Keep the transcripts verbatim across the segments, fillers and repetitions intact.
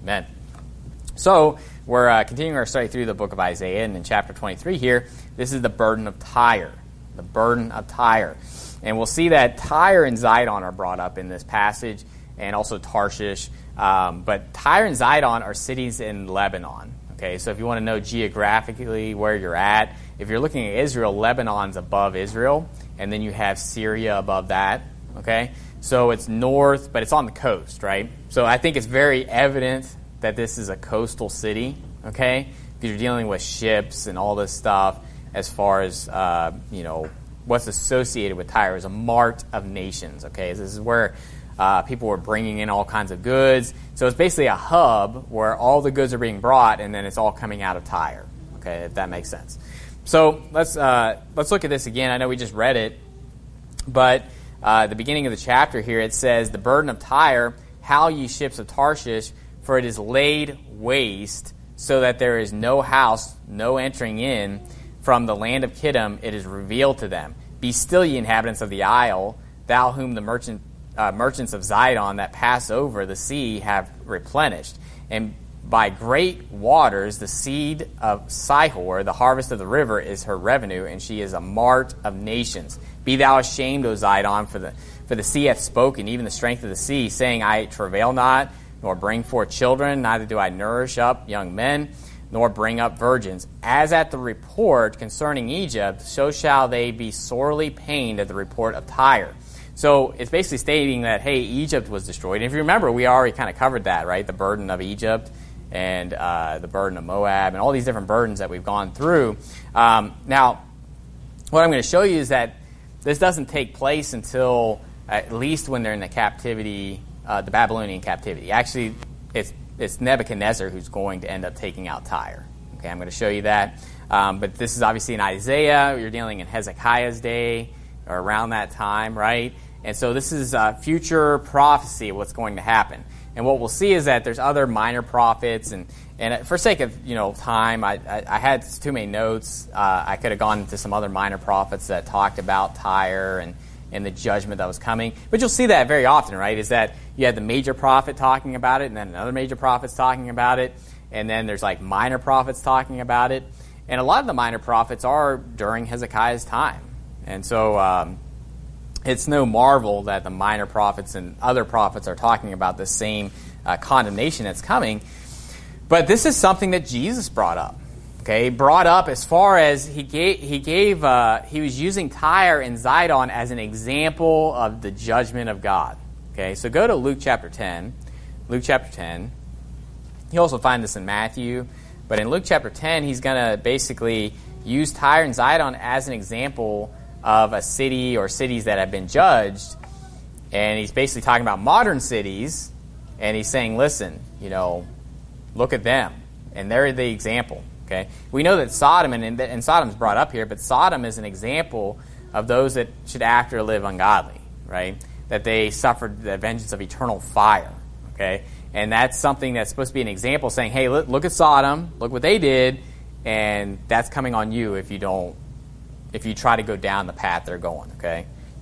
Amen. So we're uh, continuing our study through the book of Isaiah, and in chapter twenty-three here, this is the burden of Tyre. The burden of Tyre. And we'll see that Tyre and Zidon are brought up in this passage, and also Tarshish. Um, but Tyre and Zidon are cities in Lebanon. Okay, so if you want to know geographically where you're at, if you're looking at Israel, Lebanon's above Israel, and then you have Syria above that. Okay, so it's north, but it's on the coast, right? So I think it's very evident that this is a coastal city. Okay, because you're dealing with ships and all this stuff. As far as uh, you know, what's associated with Tyre is a mart of nations. Okay, so this is where Uh, people were bringing in all kinds of goods. So it's basically a hub where all the goods are being brought, and then it's all coming out of Tyre. Okay, if that makes sense. So let's uh, let's look at this again. I know we just read it, but uh, at the beginning of the chapter here, it says, "The burden of Tyre, howl ye ships of Tarshish, for it is laid waste, so that there is no house, no entering in. From the land of Kittim it is revealed to them. Be still, ye inhabitants of the isle, thou whom the merchant Uh, merchants of Zidon that pass over the sea have replenished. And by great waters, the seed of Sihor, the harvest of the river, is her revenue, and she is a mart of nations. Be thou ashamed, O Zidon, for the for the sea hath spoken, even the strength of the sea, saying, I travail not, nor bring forth children, neither do I nourish up young men, nor bring up virgins. As at the report concerning Egypt, so shall they be sorely pained at the report of Tyre." So it's basically stating that, hey, Egypt was destroyed. And if you remember, we already kind of covered that, right? The burden of Egypt and uh, the burden of Moab and all these different burdens that we've gone through. Um, now, what I'm going to show you is that this doesn't take place until at least when they're in the captivity, uh, the Babylonian captivity. Actually, it's, it's Nebuchadnezzar who's going to end up taking out Tyre. Okay, I'm going to show you that. Um, but this is obviously in Isaiah. You're dealing in Hezekiah's day or around that time, right? And so this is a future prophecy of what's going to happen. And what we'll see is that there's other minor prophets. And, and for sake of you know time, I, I, I had too many notes. Uh, I could have gone into some other minor prophets that talked about Tyre and, and the judgment that was coming. But you'll see that very often, right? Is that you had the major prophet talking about it, and then another major prophet's talking about it. And then there's like minor prophets talking about it. And a lot of the minor prophets are during Hezekiah's time. And so um, it's no marvel that the minor prophets and other prophets are talking about the same uh, condemnation that's coming. But this is something that Jesus brought up. Okay, brought up as far as he gave. He gave. Uh, he was using Tyre and Zidon as an example of the judgment of God. Okay, so go to Luke chapter ten. Luke chapter ten. You also find this in Matthew, but in Luke chapter ten, he's going to basically use Tyre and Zidon as an example of a city or cities that have been judged, and he's basically talking about modern cities, and he's saying, listen, you know, look at them, and they're the example, okay? We know that Sodom, and, and Sodom's brought up here, but Sodom is an example of those that should after live ungodly, right? That they suffered the vengeance of eternal fire, okay? And that's something that's supposed to be an example, saying, hey, look, look at Sodom, look what they did, and that's coming on you if you don't if you try to go down the path they're going, okay?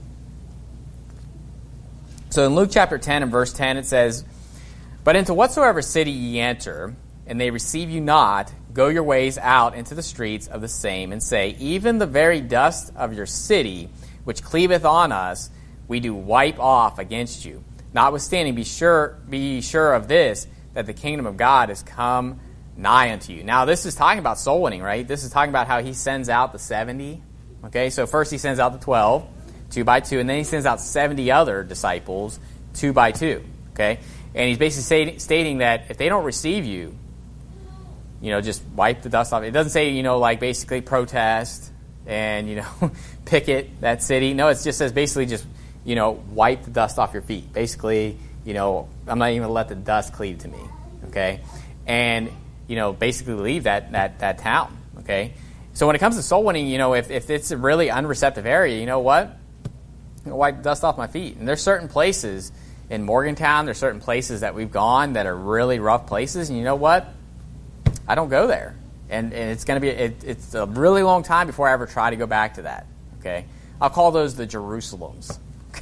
So in Luke chapter ten and verse ten, it says, "But into whatsoever city ye enter, and they receive you not, go your ways out into the streets of the same, and say, even the very dust of your city, which cleaveth on us, we do wipe off against you. Notwithstanding, be sure, be sure of this, that the kingdom of God is come nigh unto you." Now, this is talking about soul winning, right? This is talking about how he sends out the seventy. Okay, so first he sends out the twelve, two by two, and then he sends out seventy other disciples, two by two. Okay, and he's basically say, stating that if they don't receive you, you know, just wipe the dust off. It doesn't say, you know, like basically protest and, you know, picket that city. No, it just says basically just, you know, wipe the dust off your feet. Basically, you know, I'm not even going to let the dust cleave to me. Okay, and you know, basically leave that that that town. Okay. So when it comes to soul winning, you know, if, if it's a really unreceptive area, you know what? I'm going to wipe dust off my feet. And there's certain places in Morgantown, there's certain places that we've gone that are really rough places. And you know what? I don't go there. And, and it's going to be, it, it's a really long time before I ever try to go back to that. Okay? I'll call those the Jerusalems.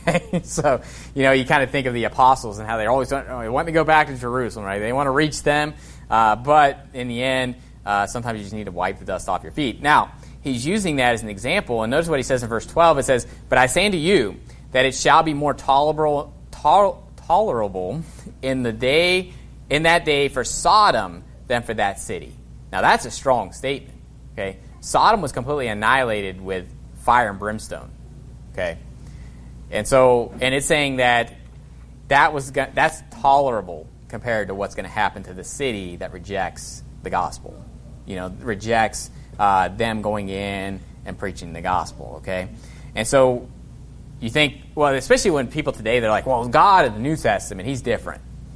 Okay, so, you know, you kind of think of the apostles and how they always want, oh, they want to go back to Jerusalem, right? They want to reach them, uh, but in the end, uh, sometimes you just need to wipe the dust off your feet. Now, he's using that as an example, and notice what he says in verse twelve. It says, "But I say unto you that it shall be more tolerable, tol- tolerable in the day, in that day for Sodom than for that city." Now, that's a strong statement. Okay, Sodom was completely annihilated with fire and brimstone. Okay. And so, and it's saying that that was that's tolerable compared to what's going to happen to the city that rejects the gospel. You know, rejects uh, them going in and preaching the gospel. Okay, and so you think, well, especially when people today they're like, well, God in the New Testament, He's different.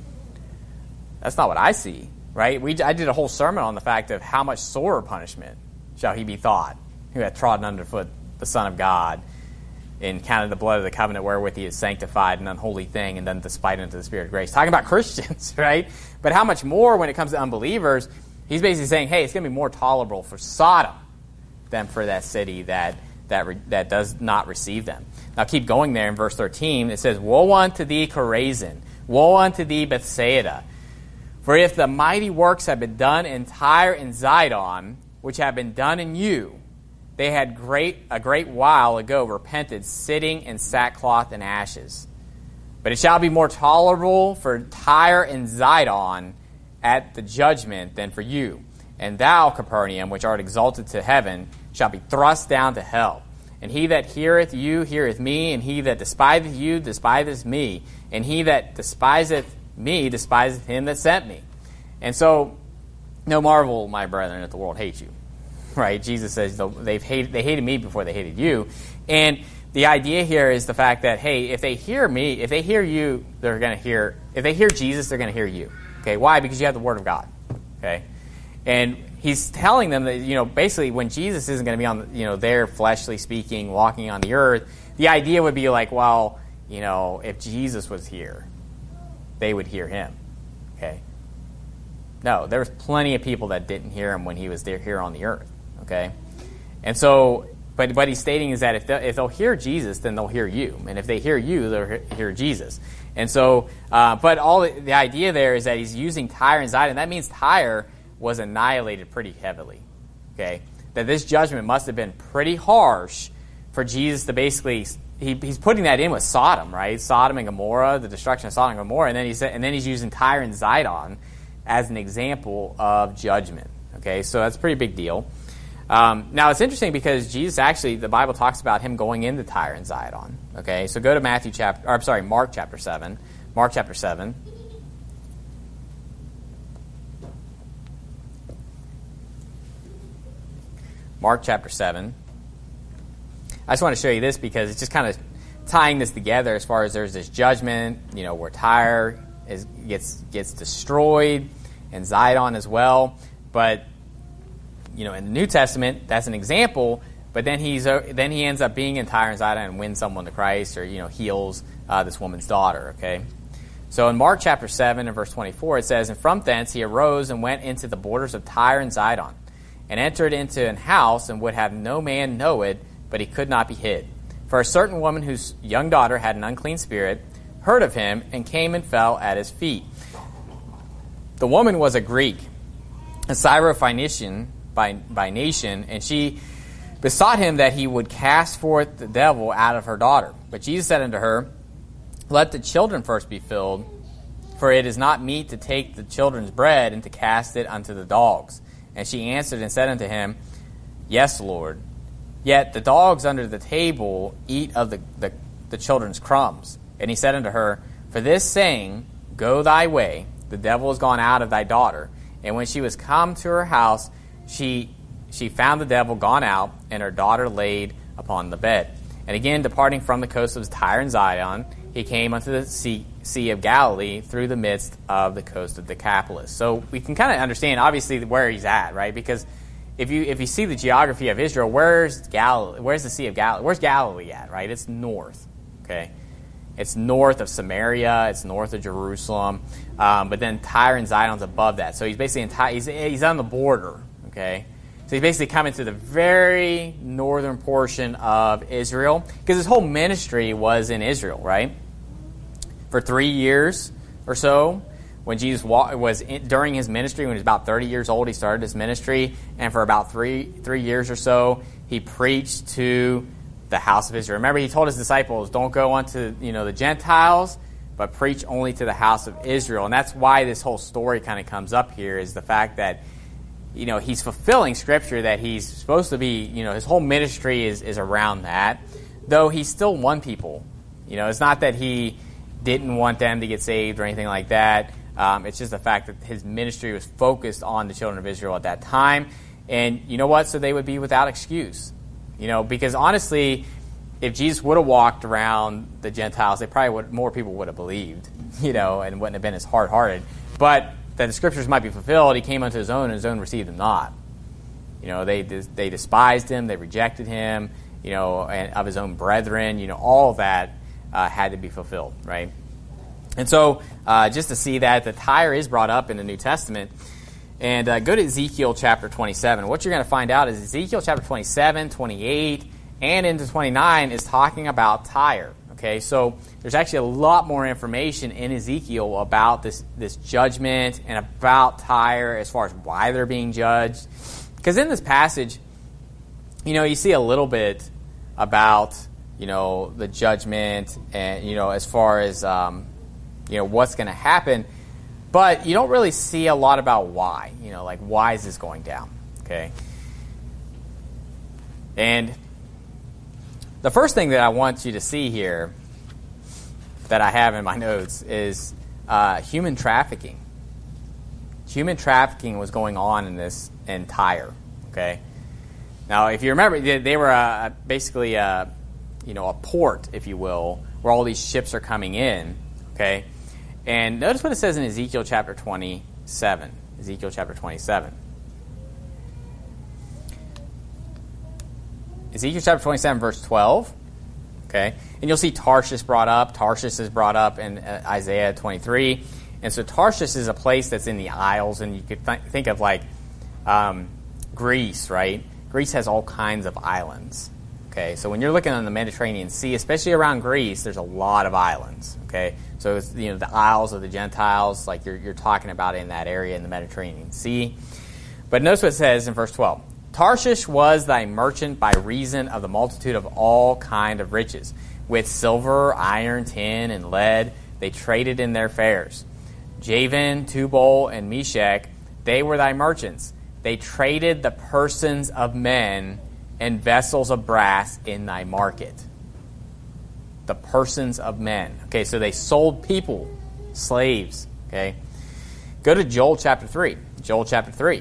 That's not what I see, right? We I did a whole sermon on the fact of how much sorer punishment shall He be thought who hath trodden underfoot the Son of God, and counted the blood of the covenant wherewith He is sanctified an unholy thing, and then despite unto the Spirit of grace. Talking about Christians, right? But how much more when it comes to unbelievers? He's basically saying, hey, it's going to be more tolerable for Sodom than for that city that that re, that does not receive them. Now keep going there in verse thirteen. It says, "Woe unto thee, Chorazin! Woe unto thee, Bethsaida! For if the mighty works have been done in Tyre and Zidon, which have been done in you, they had great a great while ago repented, sitting in sackcloth and ashes. But it shall be more tolerable for Tyre and Zidon at the judgment than for you. And thou, Capernaum, which art exalted to heaven, shall be thrust down to hell. And he that heareth you heareth me, and he that despiseth you despiseth me, and he that despiseth me despiseth him that sent me. And so, no marvel, my brethren, that the world hates you." Right? Jesus says they've hated, they hated me before they hated you. And the idea here is the fact that, hey, if they hear me, if they hear you, they're going to hear, if they hear Jesus, they're going to hear you. Okay, why? Because you have the Word of God. Okay? And he's telling them that, you know, basically when Jesus isn't going to be on, you know, there fleshly speaking, walking on the earth, the idea would be like, well, you know, if Jesus was here, they would hear him. Okay? No, there was plenty of people that didn't hear him when he was there here on the earth. Okay, and so, but what he's stating is that if they'll, if they'll hear Jesus, then they'll hear you, and if they hear you, they'll hear Jesus. And so, uh, but all the, the idea there is that he's using Tyre and Zidon. That means Tyre was annihilated pretty heavily. Okay, that this judgment must have been pretty harsh for Jesus to basically. He, he's putting that in with Sodom, right? Sodom and Gomorrah, the destruction of Sodom and Gomorrah, and then he's and then he's using Tyre and Zidon as an example of judgment. Okay, so that's a pretty big deal. Um, now, it's interesting because Jesus actually, the Bible talks about him going into Tyre and Zidon. Okay, so go to Matthew chapter, or I'm sorry, Mark chapter seven. Mark chapter seven. Mark chapter seven. I just want to show you this because it's just kind of tying this together as far as there's this judgment, you know, where Tyre is, gets gets destroyed and Zidon as well. But you know, in the New Testament, that's an example. But then he's uh, then he ends up being in Tyre and Zidon and wins someone to Christ, or you know, heals uh, this woman's daughter. Okay, so in Mark chapter seven and verse twenty-four, it says, "And from thence he arose and went into the borders of Tyre and Zidon, and entered into an house, and would have no man know it, but he could not be hid. For a certain woman whose young daughter had an unclean spirit heard of him, and came and fell at his feet. The woman was a Greek, a Syrophoenician by by nation, and she besought him that he would cast forth the devil out of her daughter. But Jesus said unto her, Let the children first be filled, for it is not meet to take the children's bread and to cast it unto the dogs. And she answered and said unto him, Yes, Lord. Yet the dogs under the table eat of the, the, the children's crumbs. And he said unto her, For this saying, Go thy way, the devil is gone out of thy daughter. And when she was come to her house, she she found the devil gone out, and her daughter laid upon the bed. And again, departing from the coast of Tyre and Zidon, he came unto the sea, sea of Galilee through the midst of the coast of Decapolis. So we can kind of understand, obviously, where he's at, right? Because if you if you see the geography of Israel, where's Galilee? Where's the Sea of Galilee? Where's Galilee at, right? It's north, okay? It's north of Samaria. It's north of Jerusalem. Um, but then Tyre and Zidon's above that. So he's basically in Ty- he's he's on the border, okay? So he's basically coming to the very northern portion of Israel, because his whole ministry was in Israel, right? For three years or so, when Jesus was in, during his ministry, when he was about thirty years old, he started his ministry, and for about three three years or so, he preached to the house of Israel. Remember, he told his disciples, "Don't go unto you know the Gentiles, but preach only to the house of Israel." And that's why this whole story kind of comes up here, is the fact that you know he's fulfilling Scripture, that he's supposed to be. You know, his whole ministry is is around that, though he still won people. You know, it's not that he didn't want them to get saved or anything like that. Um, it's just the fact that his ministry was focused on the children of Israel at that time. And you know what? So they would be without excuse. You know, because honestly, if Jesus would have walked around the Gentiles, they probably would, more people would have believed, you know, and wouldn't have been as hard-hearted. But that the Scriptures might be fulfilled, he came unto his own, and his own received him not. You know, they they despised him, they rejected him, you know, and of his own brethren, you know, all of that uh, had to be fulfilled, right? And so, uh, just to see that, the Tyre is brought up in the New Testament. And uh, go to Ezekiel chapter twenty-seven. What you're going to find out is Ezekiel chapter twenty-seven, twenty-eight, and into twenty-nine is talking about Tyre. Okay, so there's actually a lot more information in Ezekiel about this, this judgment and about Tyre as far as why they're being judged. Because in this passage, you know, you see a little bit about, you know, the judgment and, you know, as far as... Um, you know, what's going to happen, but you don't really see a lot about why, you know, like why is this going down, okay? And the first thing that I want you to see here that I have in my notes is uh, human trafficking. Human trafficking was going on in this in Tyre, okay? Now, if you remember, they, they were uh, basically, a, you know, a port, if you will, where all these ships are coming in, okay? And notice what it says in Ezekiel chapter twenty-seven. Ezekiel chapter twenty-seven. Ezekiel chapter twenty-seven, verse twelve. Okay? And you'll see Tarshish brought up. Tarshish is brought up in uh, Isaiah twenty-three. And so Tarshish is a place that's in the Isles, and you could th- think of like um, Greece, right? Greece has all kinds of islands. Okay, so when you're looking on the Mediterranean Sea, especially around Greece, there's a lot of islands. Okay, so it's, you know, the Isles of the Gentiles, like you're you're talking about in that area in the Mediterranean Sea. But notice what it says in verse twelve: Tarshish was thy merchant by reason of the multitude of all kind of riches, with silver, iron, tin, and lead. They traded in their fairs. Javan, Tubal, and Meshach, they were thy merchants. They traded the persons of men and vessels of brass in thy market. The persons of men. Okay, so they sold people, slaves. Okay, go to Joel chapter three. Joel chapter three.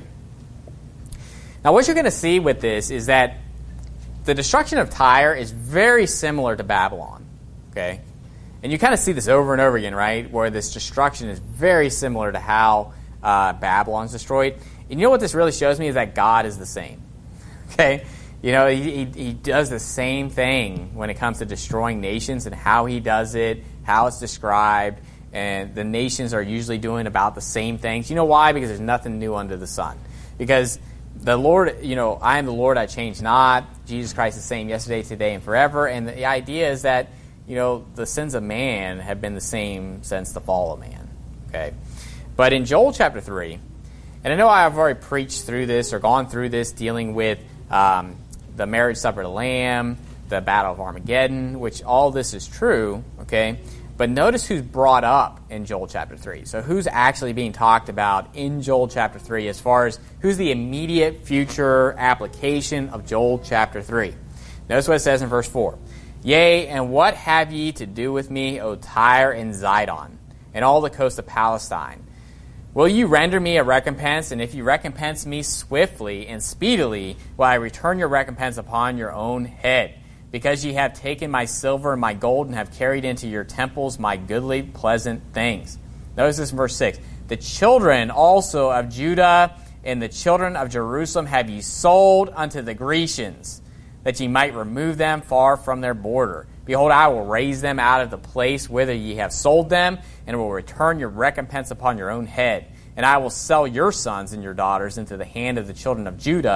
Now, what you're going to see with this is that the destruction of Tyre is very similar to Babylon. Okay, and you kind of see this over and over again, right? Where this destruction is very similar to how uh, Babylon's destroyed. And you know what this really shows me is that God is the same. Okay. You know, he, he he does the same thing when it comes to destroying nations and how he does it, how it's described, and the nations are usually doing about the same things. You know why? Because there's nothing new under the sun. Because the Lord, you know, I am the Lord, I change not. Jesus Christ is the same yesterday, today, and forever. And the idea is that, you know, the sins of man have been the same since the fall of man. Okay? But in Joel chapter three, and I know I've already preached through this or gone through this dealing with um, the marriage supper of the Lamb, the battle of Armageddon, which all this is true, okay? But notice who's brought up in Joel chapter three. So who's actually being talked about in Joel chapter three as far as who's the immediate future application of Joel chapter three. Notice what it says in verse four. Yea, and what have ye to do with me, O Tyre and Zidon, and all the coast of Palestine? Will you render me a recompense? And if you recompense me swiftly and speedily, will I return your recompense upon your own head? Because ye have taken my silver and my gold, and have carried into your temples my goodly, pleasant things. Notice this in verse six. The children also of Judah and the children of Jerusalem have ye sold unto the Grecians, that ye might remove them far from their border. Behold, I will raise them out of the place whither ye have sold them, and will return your recompense upon your own head. And I will sell your sons and your daughters into the hand of the children of Judah,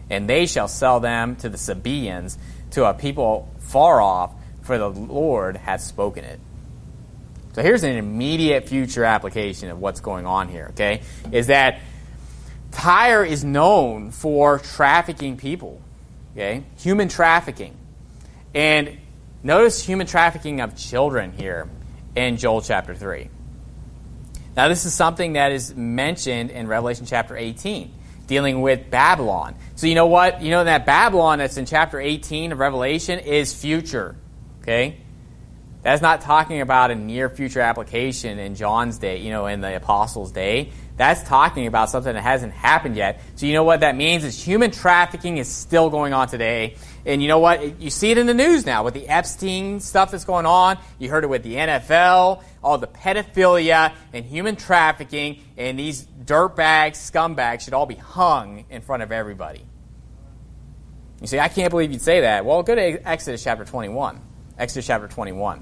and they shall sell them to the Sabaeans, to a people far off, for the Lord hath spoken it. So here's an immediate future application of what's going on here, okay? Is that Tyre is known for trafficking people, okay? Human trafficking. And notice human trafficking of children here in Joel chapter three. Now this is something that is mentioned in Revelation chapter eighteen, dealing with Babylon. So you know what? You know that Babylon that's in chapter eighteen of Revelation is future, okay? That's not talking about a near future application in John's day, you know, in the apostles' day. That's talking about something that hasn't happened yet. So you know what that means is human trafficking is still going on today. And you know what? You see it in the news now with the Epstein stuff that's going on. You heard it with the N F L, all the pedophilia and human trafficking, and these dirtbags, scumbags should all be hung in front of everybody. You say, I can't believe you'd say that. Well, go to Exodus chapter twenty-one. Exodus chapter twenty-one.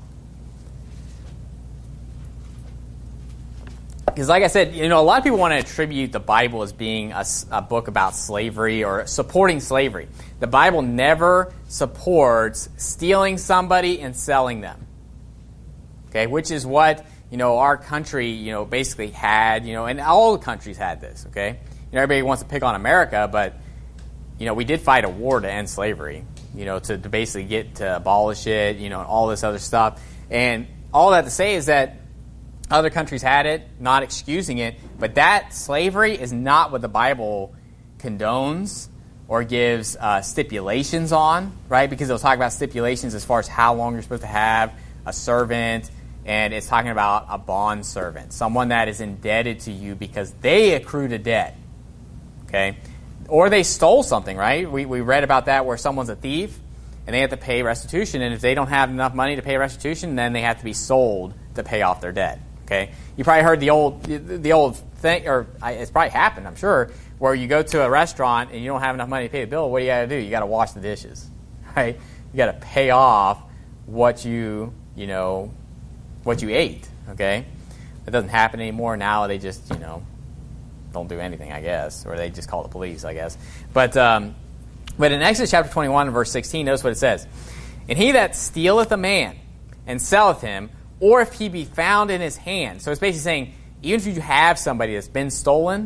Because like I said, you know, a lot of people want to attribute the Bible as being a, a book about slavery or supporting slavery. The Bible never supports stealing somebody and selling them. Okay, which is what, you know, our country, you know, basically had, you know, and all the countries had this, okay? You know, everybody wants to pick on America, but, you know, we did fight a war to end slavery, you know, to, to basically get to abolish it, you know, and all this other stuff. And all that to say is that other countries had it, not excusing it, but that slavery is not what the Bible condones or gives uh, stipulations on, right? Because it'll talk about stipulations as far as how long you're supposed to have a servant, and it's talking about a bond servant, someone that is indebted to you because they accrued a debt, okay? Or they stole something, right? We, we read about that where someone's a thief, and they have to pay restitution, and if they don't have enough money to pay restitution, then they have to be sold to pay off their debt. Okay, you probably heard the old the old thing, or it's probably happened, I'm sure, where you go to a restaurant and you don't have enough money to pay the bill. What do you got to do? You got to wash the dishes, right? You got to pay off what you you know what you ate. Okay, it doesn't happen anymore now. They just you know don't do anything, I guess, or they just call the police, I guess. But um, but in Exodus chapter twenty-one, verse sixteen, notice what it says: "And he that stealeth a man and selleth him, or if he be found in his hand." So it's basically saying, even if you have somebody that's been stolen,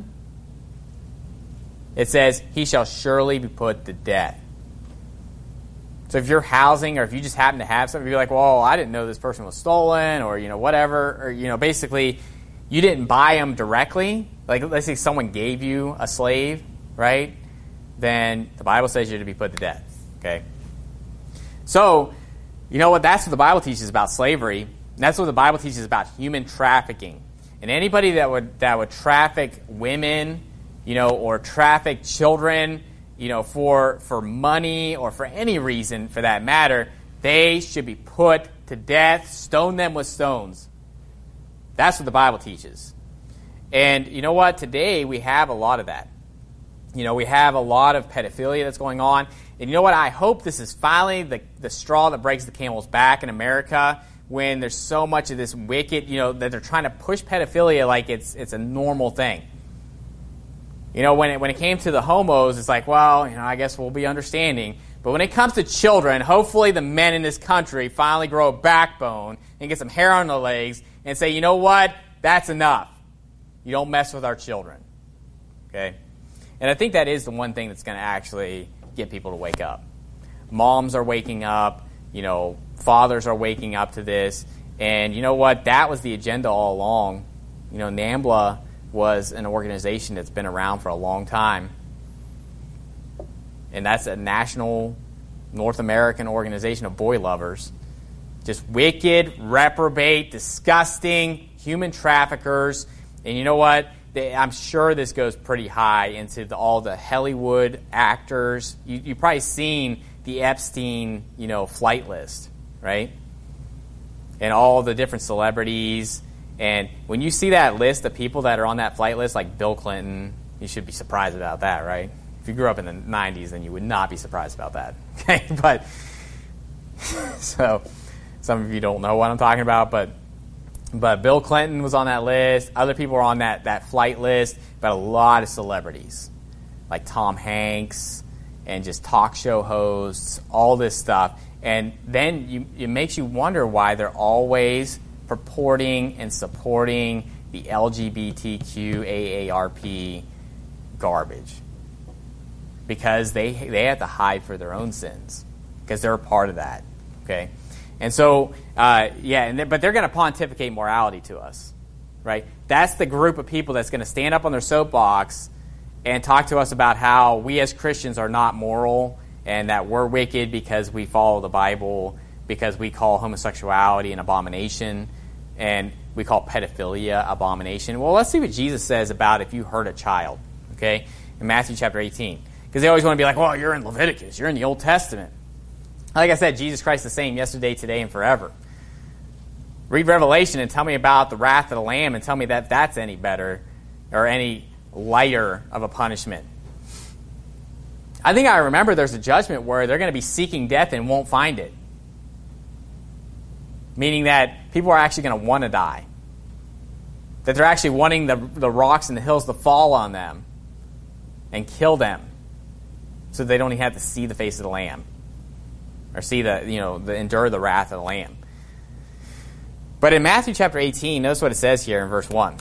it says, he shall surely be put to death. So if you're housing, or if you just happen to have something, you're like, well, I didn't know this person was stolen, or, you know, whatever, or, you know, basically, you didn't buy them directly. Like, let's say someone gave you a slave, right? Then the Bible says you're to be put to death, okay? So, you know what? That's what the Bible teaches about slavery. And that's what the Bible teaches about human trafficking. And anybody that would that would traffic women, you know, or traffic children, you know, for for money or for any reason for that matter, they should be put to death, stone them with stones. That's what the Bible teaches. And you know what? Today we have a lot of that. You know, we have a lot of pedophilia that's going on. And you know what? I hope this is finally the, the straw that breaks the camel's back in America, when there's so much of this wicked, you know, that they're trying to push pedophilia like it's it's a normal thing. You know, when it, when it came to the homos, it's like, well, you know, I guess we'll be understanding. But when it comes to children, hopefully the men in this country finally grow a backbone and get some hair on their legs and say, you know what? That's enough. You don't mess with our children. Okay? And I think that is the one thing that's going to actually get people to wake up. Moms are waking up. You know, fathers are waking up to this. And you know what? That was the agenda all along. You know, NAMBLA was an organization that's been around for a long time. And that's a national North American organization of boy lovers. Just wicked, reprobate, disgusting human traffickers. And you know what? They, I'm sure this goes pretty high into the, all the Hollywood actors. You, you've probably seen the Epstein, you know, flight list, right? And all the different celebrities. And when you see that list of people that are on that flight list, like Bill Clinton, you should be surprised about that, right? If you grew up in the nineties, then you would not be surprised about that. Okay, but so some of you don't know what I'm talking about, but but Bill Clinton was on that list. Other people were on that, that flight list, but a lot of celebrities, like Tom Hanks, and just talk show hosts, all this stuff. And then you, it makes you wonder why they're always purporting and supporting the L G B T Q A A R P garbage. Because they they have to hide for their own sins. Because they're a part of that. Okay? And so, uh, yeah, and they're, but they're going to pontificate morality to us. Right? That's the group of people that's going to stand up on their soapbox and talk to us about how we as Christians are not moral and that we're wicked because we follow the Bible, because we call homosexuality an abomination, and we call pedophilia abomination. Well, let's see what Jesus says about if you hurt a child, okay, in Matthew chapter eighteen. Because they always want to be like, well, you're in Leviticus, you're in the Old Testament. Like I said, Jesus Christ is the same yesterday, today, and forever. Read Revelation and tell me about the wrath of the Lamb and tell me that that's any better or any lighter of a punishment. I think I remember there's a judgment where they're going to be seeking death and won't find it. Meaning that people are actually going to want to die. That they're actually wanting the, the rocks and the hills to fall on them and kill them so they don't even have to see the face of the Lamb or see the, you know, the endure the wrath of the Lamb. But in Matthew chapter eighteen, notice what it says here in verse one.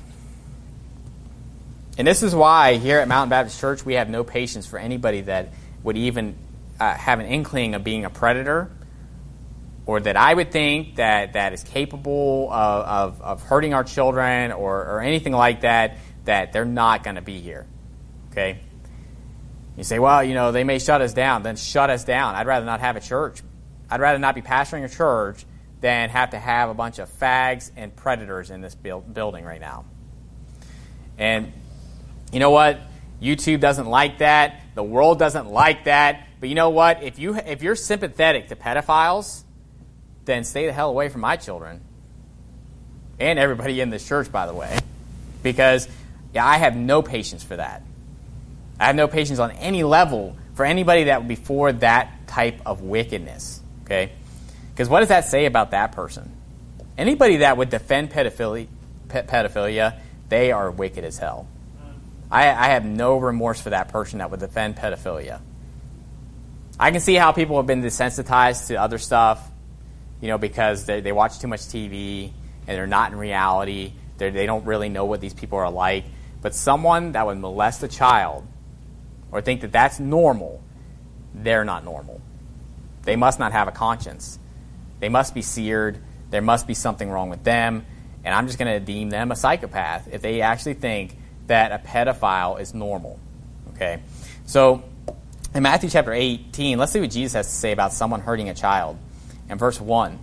And this is why here at Mountain Baptist Church we have no patience for anybody that would even uh, have an inkling of being a predator, or that I would think that, that is capable of, of, of hurting our children or, or anything like that, that they're not going to be here. Okay? You say, well, you know, they may shut us down. Then shut us down. I'd rather not have a church. I'd rather not be pastoring a church than have to have a bunch of fags and predators in this build, building right now. And you know what? YouTube doesn't like that. The world doesn't like that. But you know what? If you if you're sympathetic to pedophiles, then stay the hell away from my children. And everybody in this church, by the way. Because yeah, I have no patience for that. I have no patience on any level for anybody that would be for that type of wickedness. Okay? Because what does that say about that person? Anybody that would defend pedophilia, pedophilia they are wicked as hell. I, I have no remorse for that person that would defend pedophilia. I can see how people have been desensitized to other stuff, you know, because they, they watch too much T V and they're not in reality. They're, they don't really know what these people are like. But someone that would molest a child or think that that's normal, they're not normal. They must not have a conscience. They must be seared. There must be something wrong with them. And I'm just going to deem them a psychopath if they actually think that a pedophile is normal. Okay? So, in Matthew chapter eighteen, let's see what Jesus has to say about someone hurting a child. In verse one,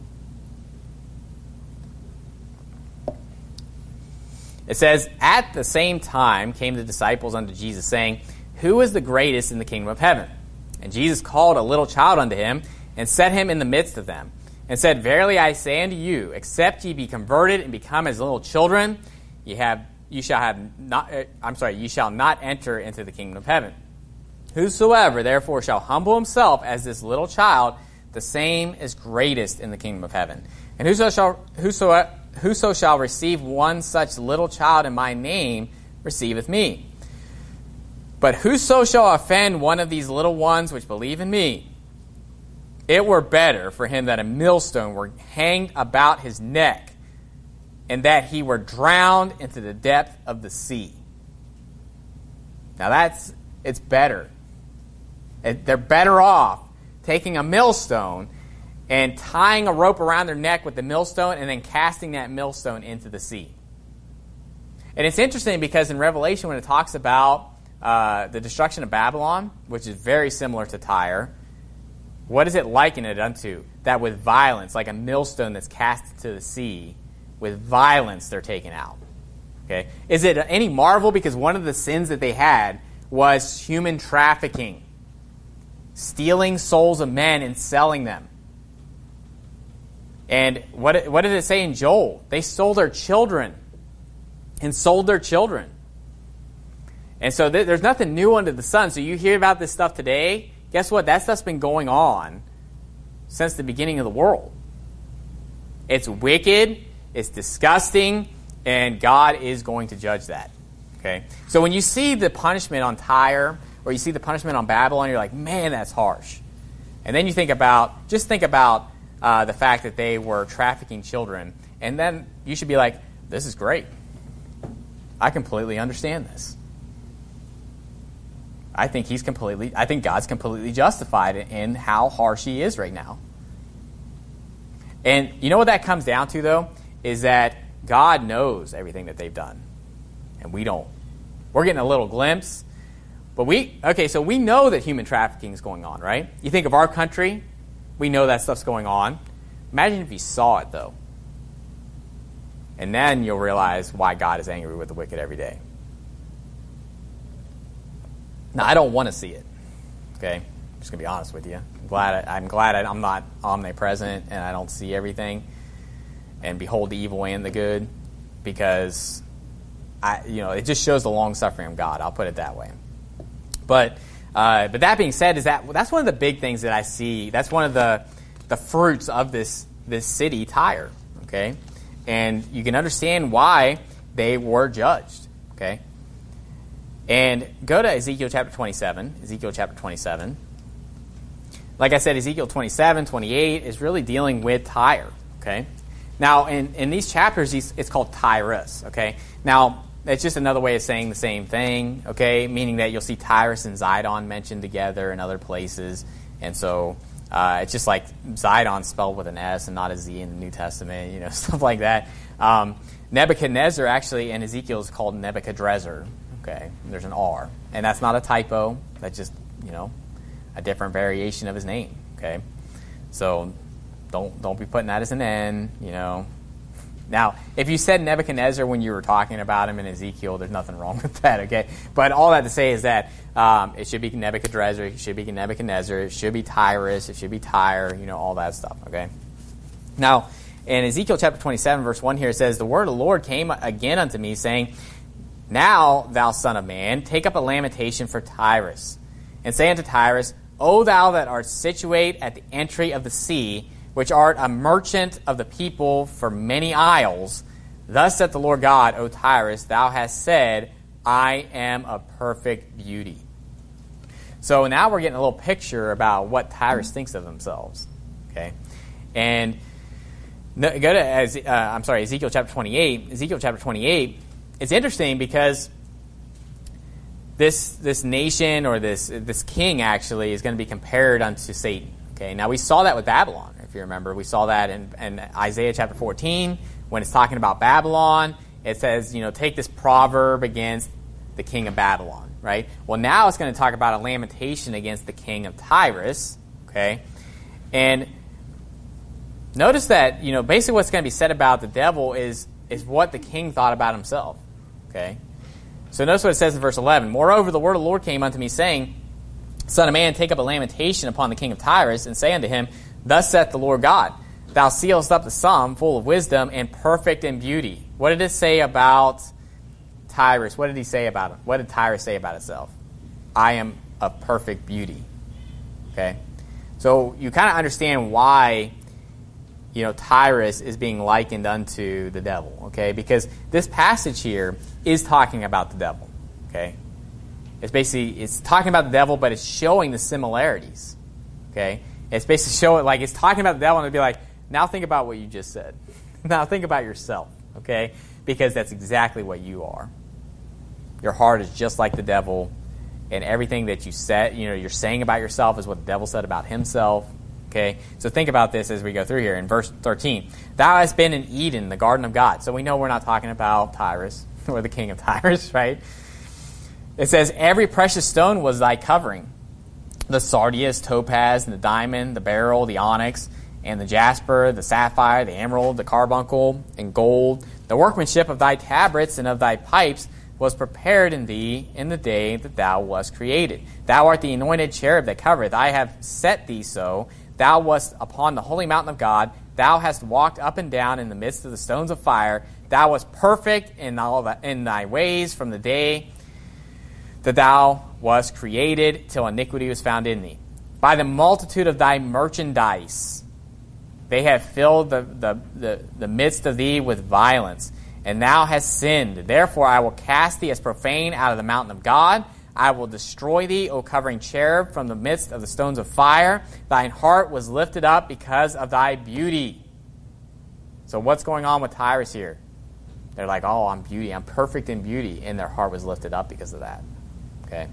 it says, "At the same time came the disciples unto Jesus, saying, Who is the greatest in the kingdom of heaven? And Jesus called a little child unto him, and set him in the midst of them, and said, Verily I say unto you, except ye be converted and become as little children, ye have you shall have not I'm sorry, you shall not enter into the kingdom of heaven. Whosoever therefore shall humble himself as this little child, the same is greatest in the kingdom of heaven. And whoso shall whoso whoso shall receive one such little child in my name receiveth me. But whoso shall offend one of these little ones which believe in me, it were better for him that a millstone were hanged about his neck, and that he were drowned into the depth of the sea." Now that's, it's better. It, they're better off taking a millstone and tying a rope around their neck with the millstone and then casting that millstone into the sea. And it's interesting because in Revelation when it talks about uh, the destruction of Babylon, which is very similar to Tyre, what does it liken it unto? That with violence, like a millstone that's cast into the sea, with violence they're taken out. Okay? Is it any marvel because one of the sins that they had was human trafficking, stealing souls of men and selling them. And what, what did it say in Joel? They stole their children and sold their children. And so th- there's nothing new under the sun. So you hear about this stuff today, guess what? That stuff's been going on since the beginning of the world. It's wicked, it's disgusting, and God is going to judge that. Okay? So when you see the punishment on Tyre or you see the punishment on Babylon, you're like, man, that's harsh. And then you think about, just think about uh, the fact that they were trafficking children, and then you should be like, this is great. I completely understand this. I think he's completely, I think God's completely justified in how harsh he is right now. And you know what that comes down to, though, is that God knows everything that they've done, and we don't. We're getting a little glimpse, but we, okay, so we know that human trafficking is going on, right? You think of our country, we know that stuff's going on. Imagine if you saw it, though. And then you'll realize why God is angry with the wicked every day. Now, I don't want to see it, okay? I'm just going to be honest with you. I'm glad, I, I'm glad I, I'm not omnipresent and I don't see everything and behold the evil and the good, because I, you know, it just shows the long suffering of God. I'll put it that way. But uh, but that being said, is that well, that's one of the big things that I see. That's one of the the fruits of this this city, Tyre. Okay, and you can understand why they were judged. Okay, and go to Ezekiel chapter twenty-seven. Ezekiel chapter twenty-seven. Like I said, Ezekiel twenty-seven, twenty-eight is really dealing with Tyre. Okay. Now, in, in these chapters, it's called Tyrus, okay? Now, it's just another way of saying the same thing, okay? Meaning that you'll see Tyrus and Zidon mentioned together in other places. And so uh, it's just like Zidon spelled with an S and not a Z in the New Testament, you know, stuff like that. Um, Nebuchadnezzar, actually, in Ezekiel is called Nebuchadrezzar, okay? There's an R. And that's not a typo. That's just, you know, a different variation of his name, okay? So Don't don't be putting that as an N, you know. Now, if you said Nebuchadnezzar when you were talking about him in Ezekiel, there's nothing wrong with that, okay? But all that to say is that um, it should be Nebuchadrezzar, it should be Nebuchadnezzar, it should be Tyrus, it should be Tyre, you know, all that stuff, okay? Now, in Ezekiel chapter twenty-seven, verse one here, it says, "The word of the Lord came again unto me, saying, Now, thou son of man, take up a lamentation for Tyrus, and say unto Tyrus, O thou that art situate at the entry of the sea, which art a merchant of the people for many isles, thus saith the Lord God, O Tyrus, thou hast said, I am a perfect beauty." So now we're getting a little picture about what Tyrus thinks of themselves. Okay, and go to uh, I'm sorry, Ezekiel chapter twenty-eight. Ezekiel chapter twenty-eight. It's interesting because this this nation or this this king actually is going to be compared unto Satan. Okay, now we saw that with Babylon. If you remember, we saw that in, in Isaiah chapter fourteen when it's talking about Babylon. It says, you know, take this proverb against the king of Babylon, right? Well, now it's going to talk about a lamentation against the king of Tyrus, okay? And notice that, you know, basically what's going to be said about the devil is is what the king thought about himself, okay? So notice what it says in verse eleven. "Moreover, the word of the Lord came unto me, saying, Son of man, take up a lamentation upon the king of Tyrus, and say unto him, Thus saith the Lord God, Thou sealest up the sum, full of wisdom, and perfect in beauty." What did it say about Tyrus? What did he say about it? What did Tyrus say about itself? I am of perfect beauty. Okay? So you kind of understand why, you know, Tyrus is being likened unto the devil. Okay? Because this passage here is talking about the devil. Okay? It's basically, it's talking about the devil, but it's showing the similarities. Okay? It's basically showing, like, it's talking about the devil, and it'd be like, now think about what you just said. Now think about yourself, okay? Because that's exactly what you are. Your heart is just like the devil, and everything that you said, you know, you're saying about yourself is what the devil said about himself, okay? So think about this as we go through here. In verse thirteen, "Thou hast been in Eden, the garden of God." So we know we're not talking about Tyrus, or the king of Tyrus, right? It says, "Every precious stone was thy covering, the sardius, topaz, and the diamond, the beryl, the onyx, and the jasper, the sapphire, the emerald, the carbuncle, and gold. The workmanship of thy tabrets and of thy pipes was prepared in thee in the day that thou wast created. Thou art the anointed cherub that covereth. I have set thee so. Thou wast upon the holy mountain of God. Thou hast walked up and down in the midst of the stones of fire. Thou wast perfect in all the, in thy ways from the day that thou wast created till iniquity was found in thee. By the multitude of thy merchandise they have filled the, the, the, the midst of thee with violence, and thou hast sinned. Therefore I will cast thee as profane out of the mountain of God. I will destroy thee, O covering cherub, from the midst of the stones of fire. Thine heart was lifted up because of thy beauty. So what's going on with Tyrus here? They're like, oh, I'm beauty. I'm perfect in beauty. And their heart was lifted up because of that. Okay?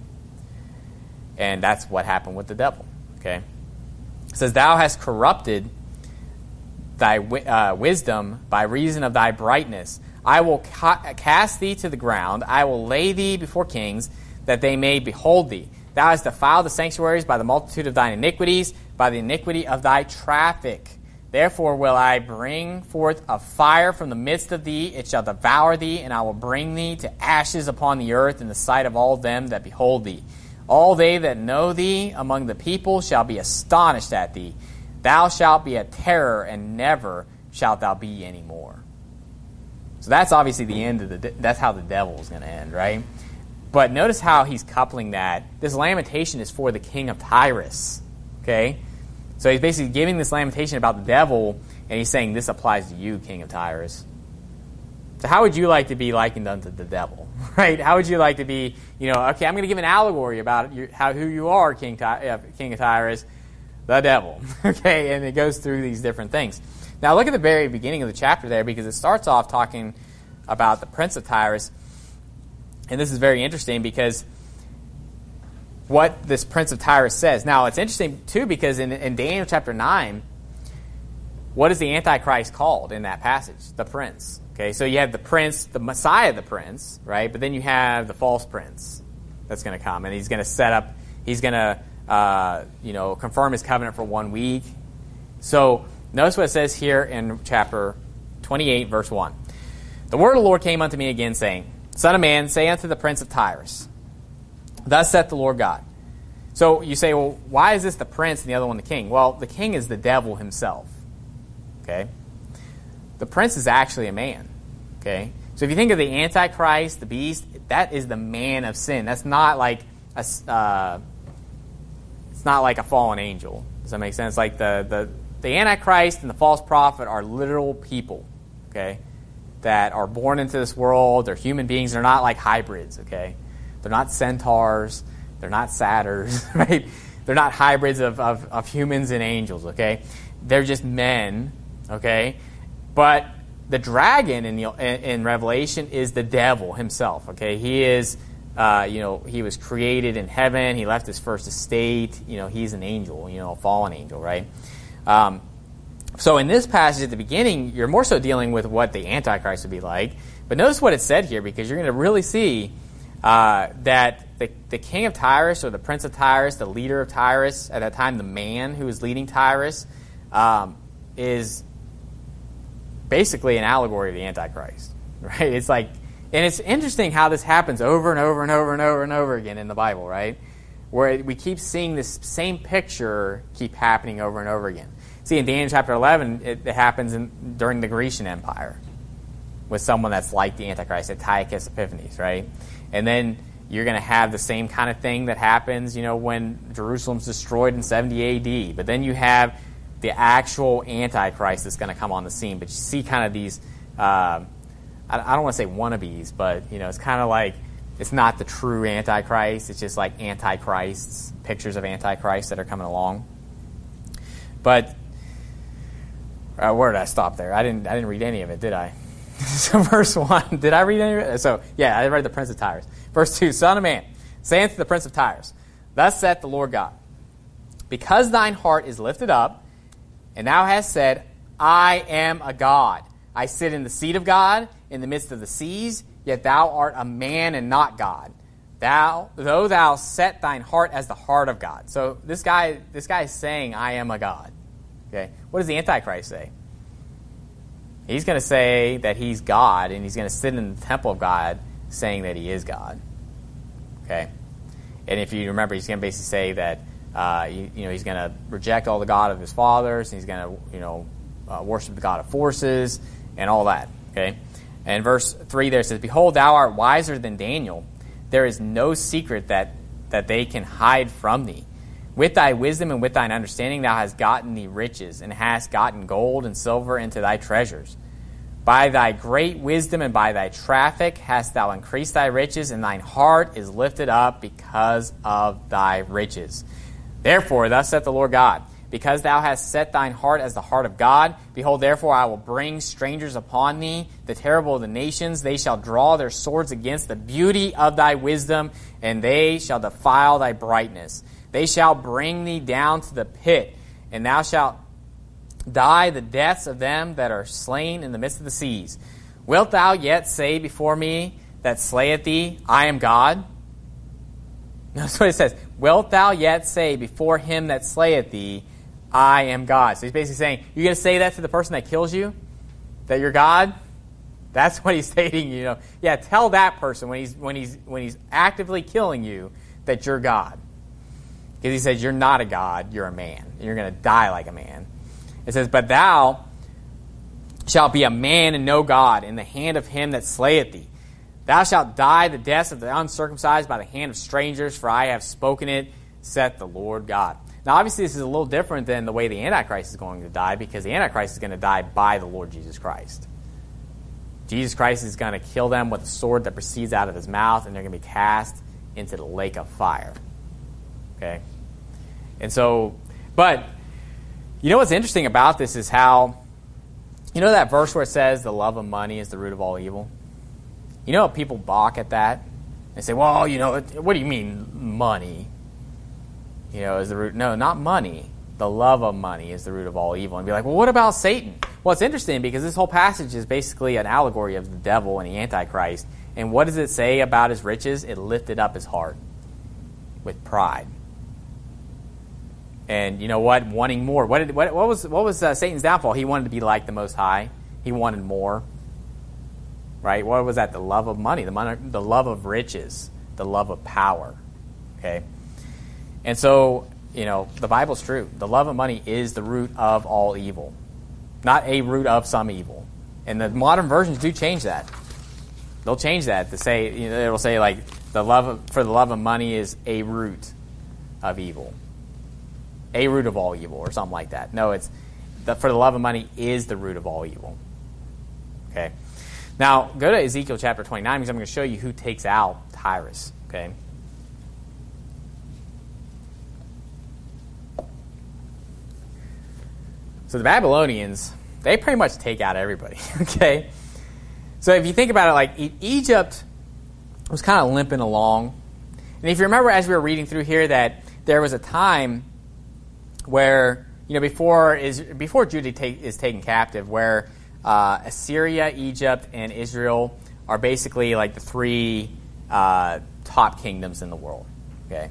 And that's what happened with the devil. Okay? It says, thou hast corrupted thy uh, wisdom by reason of thy brightness. I will ca- cast thee to the ground. I will lay thee before kings, that they may behold thee. Thou hast defiled the sanctuaries by the multitude of thine iniquities, by the iniquity of thy traffic. Therefore will I bring forth a fire from the midst of thee. It shall devour thee, and I will bring thee to ashes upon the earth in the sight of all them that behold thee. All they that know thee among the people shall be astonished at thee. Thou shalt be a terror, and never shalt thou be any more. So that's obviously the end of the. De- that's how the devil is going to end, right? But notice how he's coupling that. This lamentation is for the king of Tyrus. Okay, so he's basically giving this lamentation about the devil, and he's saying this applies to you, king of Tyrus. So how would you like to be likened unto the devil, right? How would you like to be, you know, okay, I'm going to give an allegory about your, how who you are, King, Ty, uh, king of Tyrus, the devil, okay? And it goes through these different things. Now look at the very beginning of the chapter there, because it starts off talking about the prince of Tyrus. And this is very interesting because what this prince of Tyrus says. Now, it's interesting, too, because in, in Daniel chapter nine, what is the Antichrist called in that passage? The prince. Okay, so you have the prince, the Messiah, the prince, right? But then you have the false prince that's going to come, and he's going to set up, he's going to, uh, you know, confirm his covenant for one week. So notice what it says here in chapter twenty-eight, verse one. The word of the Lord came unto me again, saying, Son of man, say unto the prince of Tyrus, Thus saith the Lord God. So you say, well, why is this the prince and the other one the king? Well, the king is the devil himself. Okay? The prince is actually a man. Okay? So if you think of the Antichrist, the beast, that is the man of sin. That's not like a, uh, it's not like a fallen angel. Does that make sense? Like the, the, the Antichrist and the false prophet are literal people. Okay? That are born into this world. They're human beings. They're not like hybrids, okay? They're not centaurs. They're not satyrs, right? They're not hybrids of, of, of humans and angels, okay? They're just men, okay? But the dragon in, the, in, in Revelation is the devil himself, okay? He is, uh, you know, he was created in heaven. He left his first estate. You know, he's an angel, you know, a fallen angel, right? Um, So in this passage at the beginning, you're more so dealing with what the Antichrist would be like. But notice what it said here, because you're going to really see uh, that the, the king of Tyrus, or the prince of Tyrus, the leader of Tyrus, at that time the man who is leading Tyrus, um, is basically an allegory of the Antichrist. Right? It's like, and it's interesting how this happens over and over and over and over and over again in the Bible, right? Where we keep seeing this same picture keep happening over and over again. See, in Daniel chapter eleven, it, it happens in, during the Grecian Empire with someone that's like the Antichrist, Antiochus Epiphanes, right? And then you're going to have the same kind of thing that happens, you know, when Jerusalem's destroyed in seventy A D. But then you have the actual Antichrist that's going to come on the scene. But you see kind of these, uh, I, I don't want to say wannabes, but, you know, it's kind of like it's not the true Antichrist. It's just like Antichrists, pictures of Antichrist that are coming along. But Uh, where did I stop there? I didn't. I didn't read any of it, did I? So verse one. Did I read any of it? So yeah, I read the Prince of Tyrus. Verse two. Son of man, say unto the Prince of Tyrus, Thus saith the Lord God, Because thine heart is lifted up, and thou hast said, I am a God. I sit in the seat of God in the midst of the seas. Yet thou art a man and not God. Thou, though thou set thine heart as the heart of God. So this guy, this guy is saying, I am a God. Okay, what does the Antichrist say? He's going to say that he's God, and he's going to sit in the temple of God saying that he is God. Okay, and if you remember, he's going to basically say that uh, you, you know he's going to reject all the God of his fathers, and he's going to you know uh, worship the God of forces and all that. Okay, and verse three there says, Behold, thou art wiser than Daniel. There is no secret that that they can hide from thee. With thy wisdom and with thine understanding thou hast gotten thee riches, and hast gotten gold and silver into thy treasures. By thy great wisdom and by thy traffic hast thou increased thy riches, and thine heart is lifted up because of thy riches. Therefore, thus saith the Lord God, because thou hast set thine heart as the heart of God, behold, therefore I will bring strangers upon thee, the terrible of the nations. They shall draw their swords against the beauty of thy wisdom, and they shall defile thy brightness. They shall bring thee down to the pit, and thou shalt die the deaths of them that are slain in the midst of the seas. Wilt thou yet say before me that slayeth thee, I am God? That's what it says. Wilt thou yet say before him that slayeth thee, I am God? So he's basically saying, you're going to say that to the person that kills you? That you're God? That's what he's stating. You know, yeah, tell that person when he's when he's when he's actively killing you that you're God. Because he says you're not a God, you're a man. You're going to die like a man. It says, but thou shalt be a man and no God in the hand of him that slayeth thee. Thou shalt die the deaths of the uncircumcised by the hand of strangers, for I have spoken it, saith the Lord God. Now, obviously, this is a little different than the way the Antichrist is going to die, because the Antichrist is going to die by the Lord Jesus Christ. Jesus Christ is going to kill them with a sword that proceeds out of his mouth, and they're going to be cast into the lake of fire. Okay? And so, but, you know what's interesting about this is how, you know that verse where it says the love of money is the root of all evil? You know, people balk at that. They say, well, you know, what do you mean money? You know, is the root? No, not money. The love of money is the root of all evil. And be like, well, what about Satan? Well, it's interesting because this whole passage is basically an allegory of the devil and the Antichrist. And what does it say about his riches? It lifted up his heart with pride. And you know what? Wanting more. What, did, what, what was what was uh, Satan's downfall? He wanted to be like the Most High. He wanted more. Right? What was that? The love of money, the money, the love of riches, the love of power. Okay? And so, you know, the Bible's true. The love of money is the root of all evil. Not a root of some evil. And the modern versions do change that. They'll change that to say, you know, it'll say like, the love of, for the love of money is a root of evil. A root of all evil, or something like that. No, it's, the, for the love of money is the root of all evil. Okay? Now, go to Ezekiel chapter twenty-nine, because I'm going to show you who takes out Tyrus. Okay? So the Babylonians, they pretty much take out everybody. Okay? So if you think about it, like, e- Egypt was kind of limping along. And if you remember, as we were reading through here, that there was a time where, you know, before is before Judah take, is taken captive, where uh, Assyria, Egypt, and Israel are basically like the three uh, top kingdoms in the world, okay?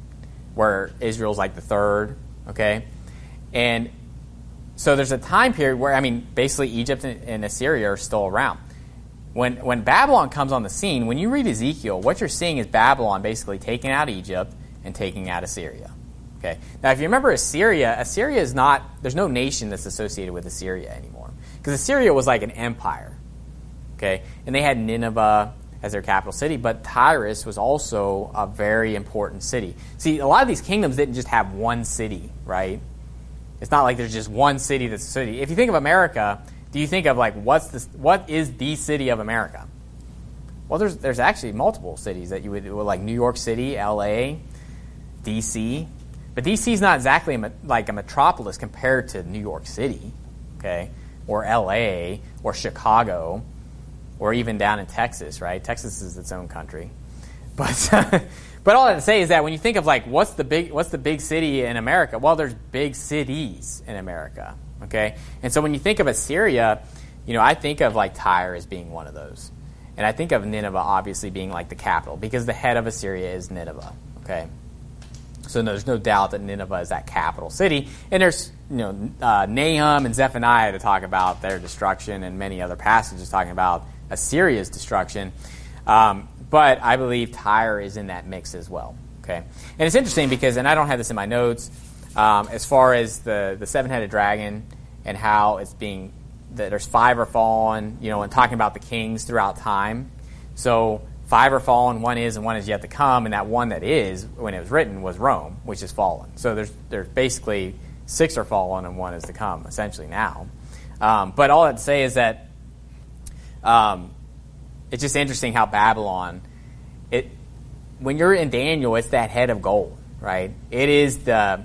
Where Israel's like the third, okay? And so there's a time period where, I mean, basically Egypt and, and Assyria are still around. When when Babylon comes on the scene, when you read Ezekiel, what you're seeing is Babylon basically taking out Egypt and taking out Assyria. Okay. Now, if you remember Assyria, Assyria is not, there's no nation that's associated with Assyria anymore. Because Assyria was like an empire. Okay. And they had Nineveh as their capital city, but Tyrus was also a very important city. See, a lot of these kingdoms didn't just have one city, right? It's not like there's just one city that's a city. If you think of America, do you think of like, what's this, what is the city of America? Well, there's there's actually multiple cities that you would, like New York City, L A, D C, but D C is not exactly a, like a metropolis compared to New York City, okay, or L A, or Chicago, or even down in Texas, right? Texas is its own country. But but all I have to say is that when you think of like what's the big what's the big city in America? Well, there's big cities in America, okay? And so when you think of Assyria, you know, I think of like Tyre as being one of those. And I think of Nineveh obviously being like the capital, because the head of Assyria is Nineveh, okay? So there's no doubt that Nineveh is that capital city. And there's, you know, uh, Nahum and Zephaniah to talk about their destruction, and many other passages talking about Assyria's destruction. Um, but I believe Tyre is in that mix as well, okay? And it's interesting because, and I don't have this in my notes, um, as far as the, the seven-headed dragon and how it's being, that there's five are fallen, you know, and talking about the kings throughout time. So five are fallen, one is, and one is yet to come, and that one that is, when it was written, was Rome, which is fallen. So there's there's basically six are fallen and one is to come, essentially now. Um, but all I'd say is that um, it's just interesting how Babylon, it when you're in Daniel, it's that head of gold, right? It is the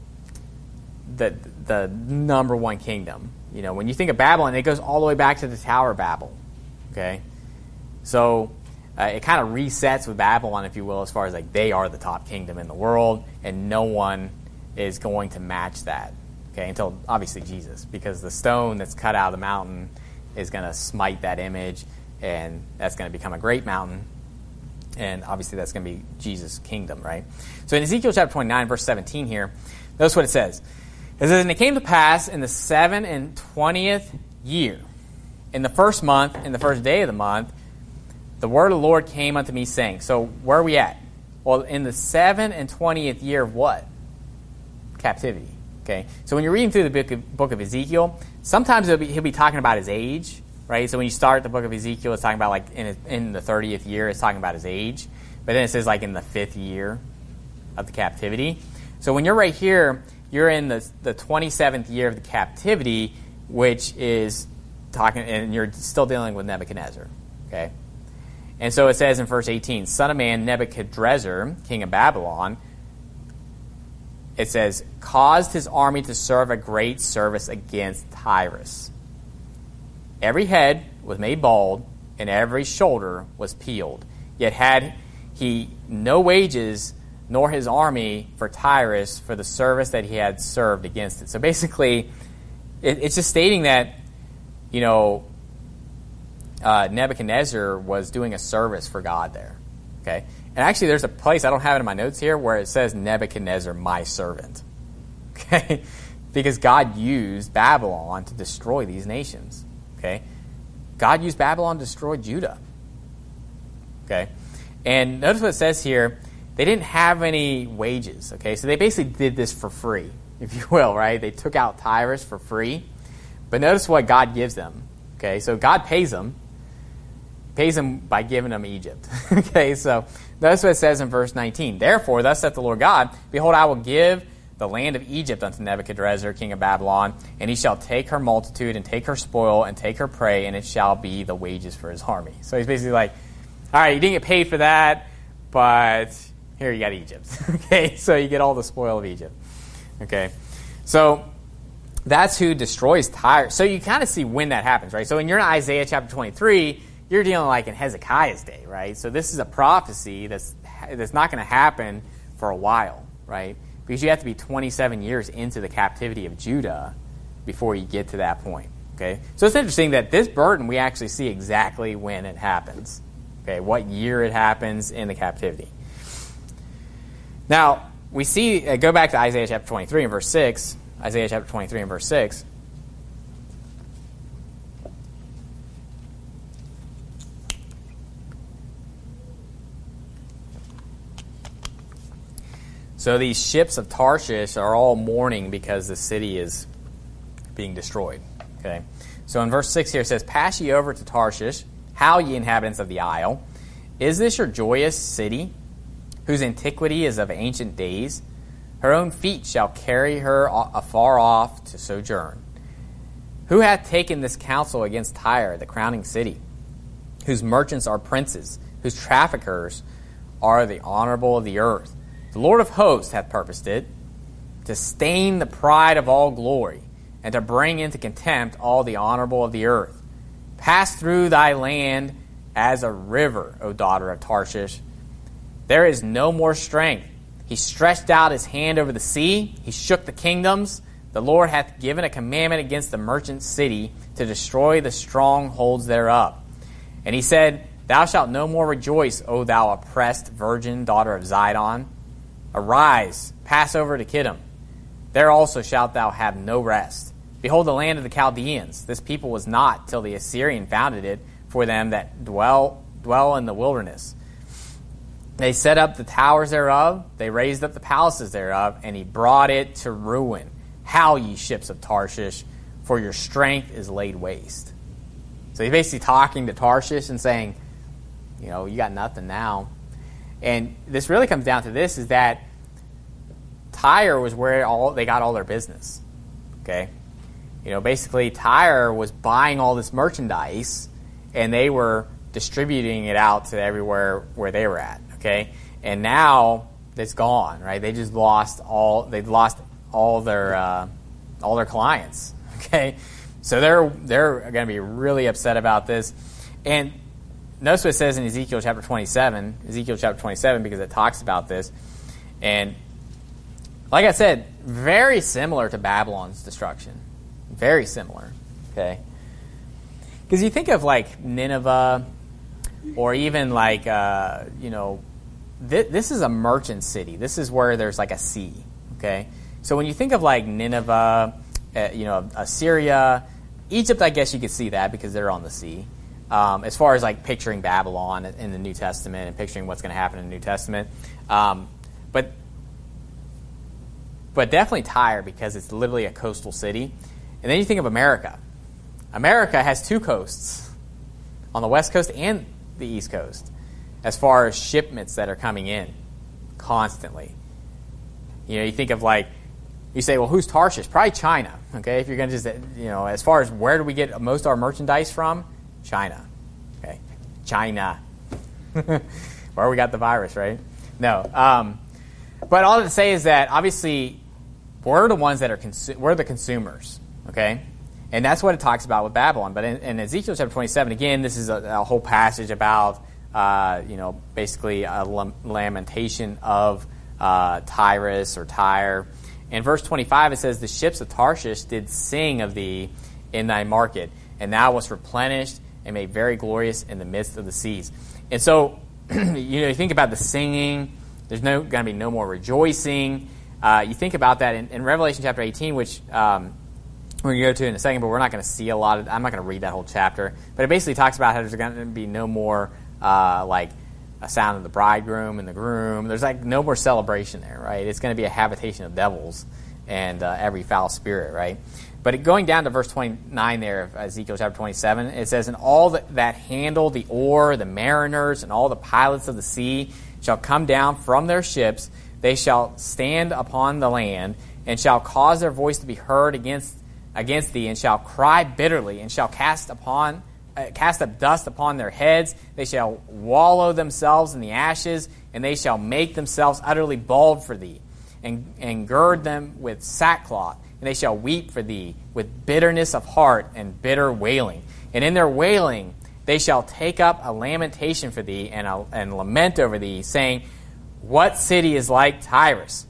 the the number one kingdom. You know, when you think of Babylon, it goes all the way back to the Tower of Babel. Okay, so uh, it kind of resets with Babylon, if you will, as far as like they are the top kingdom in the world, and no one is going to match that. Okay, until obviously Jesus, because the stone that's cut out of the mountain is going to smite that image, and that's going to become a great mountain, and obviously that's going to be Jesus' kingdom, right? So in Ezekiel chapter twenty-nine, verse seventeen here, notice what it says. It says, "And it came to pass in the seven and twentieth year, in the first month, in the first day of the month, the word of the Lord came unto me, saying," so where are we at? Well, in the seven and twentieth year of what? Captivity. Okay, so when you're reading through the book of, book of Ezekiel, sometimes he'll be, he'll be talking about his age, right? So when you start the book of Ezekiel, it's talking about like in, his, in the thirtieth year, it's talking about his age. But then it says like in the fifth year of the captivity. So when you're right here, you're in the, the twenty-seventh year of the captivity, which is talking, and you're still dealing with Nebuchadnezzar, okay? And so it says in verse eighteen, "Son of man, Nebuchadrezzar, king of Babylon," it says, "caused his army to serve a great service against Tyrus. Every head was made bald, and every shoulder was peeled. Yet had he no wages, nor his army for Tyrus, for the service that he had served against it." So basically, it, it's just stating that, you know, uh, Nebuchadnezzar was doing a service for God there. Okay? And actually, there's a place, I don't have it in my notes here, where it says Nebuchadnezzar, my servant. Okay? Because God used Babylon to destroy these nations. Okay? God used Babylon to destroy Judah. Okay? And notice what it says here. They didn't have any wages. Okay? So they basically did this for free, if you will, right? They took out Tyrus for free. But notice what God gives them. Okay? So God pays them. Pays them by giving them Egypt. Okay, so notice what it says in verse nineteen. "Therefore, thus saith the Lord God, Behold, I will give the land of Egypt unto Nebuchadrezzar, king of Babylon, and he shall take her multitude, and take her spoil, and take her prey, and it shall be the wages for his army." So he's basically like, all right, you didn't get paid for that, but here you got Egypt. Okay, so you get all the spoil of Egypt. Okay, so that's who destroys Tyre. So you kind of see when that happens, right? So when you're in Isaiah chapter twenty-three, you're dealing like in Hezekiah's day, right? So this is a prophecy that's that's not going to happen for a while, right? Because you have to be twenty-seven years into the captivity of Judah before you get to that point, okay? So it's interesting that this burden, we actually see exactly when it happens, okay? What year it happens in the captivity. Now, we see, uh, go back to Isaiah chapter twenty-three and verse six, Isaiah chapter twenty-three and verse six. So these ships of Tarshish are all mourning because the city is being destroyed. Okay. So in verse six here it says, "Pass ye over to Tarshish, howl ye inhabitants of the isle. Is this your joyous city, whose antiquity is of ancient days? Her own feet shall carry her afar off to sojourn. Who hath taken this counsel against Tyre, the crowning city, whose merchants are princes, whose traffickers are the honorable of the earth? The Lord of hosts hath purposed it, to stain the pride of all glory, and to bring into contempt all the honorable of the earth. Pass through thy land as a river, O daughter of Tarshish. There is no more strength. He stretched out his hand over the sea. He shook the kingdoms. The Lord hath given a commandment against the merchant city to destroy the strongholds thereof. And he said, Thou shalt no more rejoice, O thou oppressed virgin, daughter of Zidon. Arise, pass over to Kittim. There also shalt thou have no rest. Behold, the land of the Chaldeans. This people was not till the Assyrian founded it for them that dwell dwell in the wilderness. They set up the towers thereof. They raised up the palaces thereof, and he brought it to ruin. Howl, ye ships of Tarshish, for your strength is laid waste. So he's basically talking to Tarshish and saying, you know, you got nothing now. And this really comes down to this, is that Tyre was where all they got all their business. Okay? You know, basically Tyre was buying all this merchandise and they were distributing it out to everywhere where they were at. Okay, and now it's gone. Right, they just lost all. They've lost all their uh, all their clients. Okay, so they're they're going to be really upset about this. And notice what it says in Ezekiel chapter twenty-seven. Ezekiel chapter twenty-seven, because it talks about this. And like I said, very similar to Babylon's destruction. Very similar. Okay, because you think of like Nineveh, or even like uh, you know, th- this is a merchant city. This is where there's like a sea. Okay, so when you think of like Nineveh, uh, you know, Assyria, Egypt, I guess you could see that because they're on the sea. Um, as far as like picturing Babylon in the New Testament and picturing what's going to happen in the New Testament, um, but but definitely Tyre, because it's literally a coastal city. And then you think of America. America has two coasts, on the west coast and the east coast, as far as shipments that are coming in constantly. You know, you think of like, you say, well, who's Tarshish? Probably China. Okay, if you're going to just, you know, as far as where do we get most of our merchandise from? China. Okay, China. Where we got the virus, right? No. Um, but all to say is that obviously we're the ones that are consu- we're the consumers. Okay, and that's what it talks about with Babylon. But in, in Ezekiel chapter twenty-seven, again, this is a, a whole passage about uh, you know basically a lamentation of uh, Tyrus or Tyre. In verse twenty-five, it says, "The ships of Tarshish did sing of thee in thy market, and thou wast replenished and made very glorious in the midst of the seas." And so, you know, you think about the singing. There's no going to be no more rejoicing. Uh, you think about that in, in Revelation chapter eighteen, which um, we're going to go to in a second, but we're not going to see a lot of. I'm not going to read that whole chapter, but it basically talks about how there's going to be no more uh, like a sound of the bridegroom and the groom. There's like no more celebration there, right? It's going to be a habitation of devils and uh, every foul spirit, right? But it, going down to verse twenty-nine there of Ezekiel chapter twenty-seven, it says, "And all that, that handle the oar, the mariners, and all the pilots of the sea shall come down from their ships. They shall stand upon the land, and shall cause their voice to be heard against against thee, and shall cry bitterly, and shall cast upon uh, cast up dust upon their heads. They shall wallow themselves in the ashes, and they shall make themselves utterly bald for thee, and and gird them with sackcloth. And they shall weep for thee with bitterness of heart and bitter wailing. And in their wailing they shall take up a lamentation for thee and, a, and lament over thee, saying, What city is like Tyrus?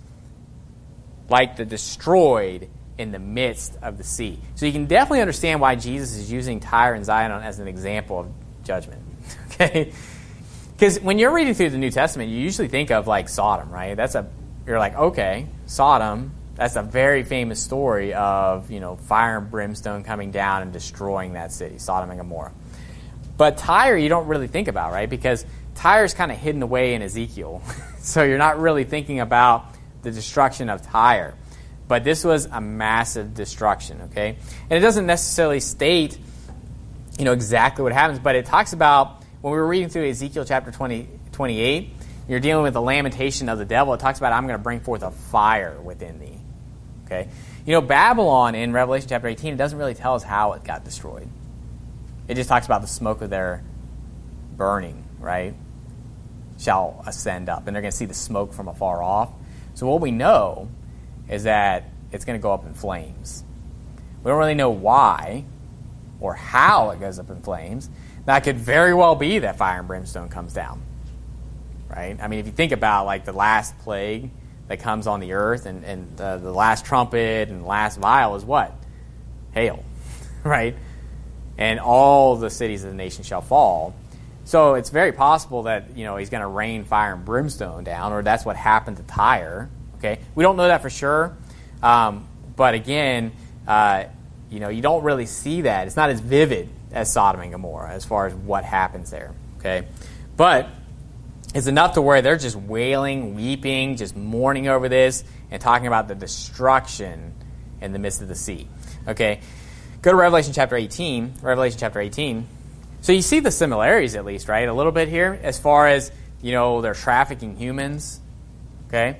Like the destroyed in the midst of the sea." So you can definitely understand why Jesus is using Tyre and Zidon as an example of judgment. Okay? Because when you're reading through the New Testament, you usually think of like Sodom, right? That's a you're like, okay, Sodom. That's a very famous story of, you know, fire and brimstone coming down and destroying that city, Sodom and Gomorrah. But Tyre, you don't really think about, right? Because Tyre's kind of hidden away in Ezekiel. So you're not really thinking about the destruction of Tyre. But this was a massive destruction, okay? And it doesn't necessarily state, you know, exactly what happens, but it talks about, when we were reading through Ezekiel chapter twenty, twenty-eight, you're dealing with the lamentation of the devil. It talks about, I'm going to bring forth a fire within thee. Okay, you know, Babylon in Revelation chapter eighteen, it doesn't really tell us how it got destroyed. It just talks about the smoke of their burning, right, shall ascend up. And they're going to see the smoke from afar off. So what we know is that it's going to go up in flames. We don't really know why or how it goes up in flames. Now, it could very well be that fire and brimstone comes down, right? I mean, if you think about, like, the last plague that comes on the earth, and, and uh, the last trumpet and the last vial is what? Hail, right? And all the cities of the nation shall fall. So it's very possible that, you know, he's going to rain fire and brimstone down, or that's what happened to Tyre. Okay, we don't know that for sure, um, but again, uh, you know, you don't really see that. It's not as vivid as Sodom and Gomorrah as far as what happens there. Okay, but it's enough to where they're just wailing, weeping, just mourning over this, and talking about the destruction in the midst of the sea. Okay, go to Revelation chapter eighteen. Revelation chapter eighteen. So you see the similarities, at least, right? A little bit here, as far as, you know, they're trafficking humans. Okay,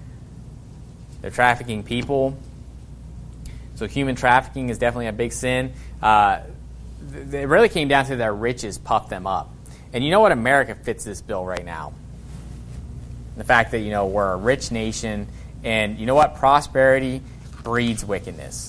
they're trafficking people. So human trafficking is definitely a big sin. Uh, it really came down to their riches puffed them up. And you know what? America fits this bill right now. The fact that, you know, we're a rich nation, and you know what? Prosperity breeds wickedness.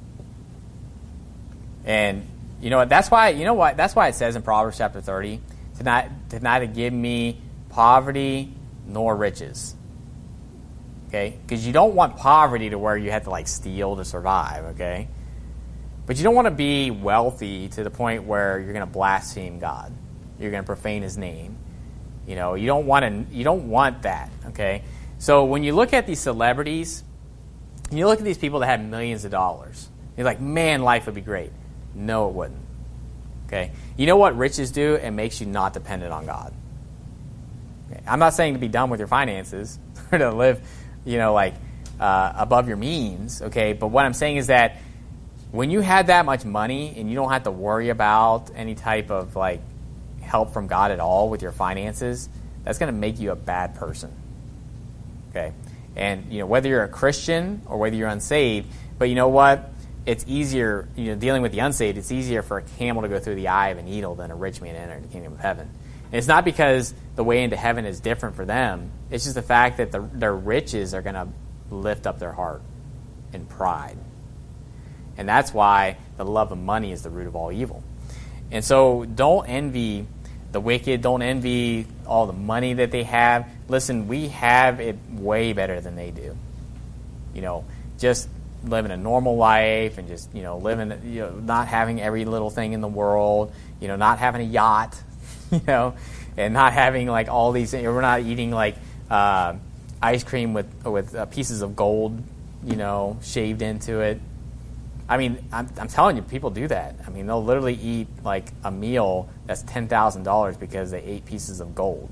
And you know what? That's why, you know what? That's why it says in Proverbs chapter thirty, to not, to neither give me poverty nor riches. Okay? Because you don't want poverty to where you have to, like, steal to survive, okay? But you don't want to be wealthy to the point where you're going to blaspheme God. You're going to profane his name. You know, you don't want to, you don't want that, okay? So when you look at these celebrities, you look at these people that have millions of dollars, you're like, man, life would be great. No, it wouldn't. Okay? You know what riches do? It makes you not dependent on God. Okay? I'm not saying to be done with your finances or to live, you know, like uh, above your means, okay? But what I'm saying is that when you have that much money and you don't have to worry about any type of, like, help from God at all with your finances, that's going to make you a bad person. Okay? And, you know, whether you're a Christian or whether you're unsaved, but you know what? It's easier, you know, dealing with the unsaved, it's easier for a camel to go through the eye of a needle than a rich man to enter the kingdom of heaven. And it's not because the way into heaven is different for them. It's just the fact that the, their riches are going to lift up their heart in pride. And that's why the love of money is the root of all evil. And so don't envy the wicked. Don't envy all the money that they have. Listen, we have it way better than they do. You know, just living a normal life and just, you know, living, you know, not having every little thing in the world, you know, not having a yacht, you know, and not having, like, all these things. We're not eating, like, uh, ice cream with, with uh, pieces of gold, you know, shaved into it. I mean, I'm, I'm telling you, people do that. I mean, they'll literally eat, like, a meal that's ten thousand dollars because they ate pieces of gold.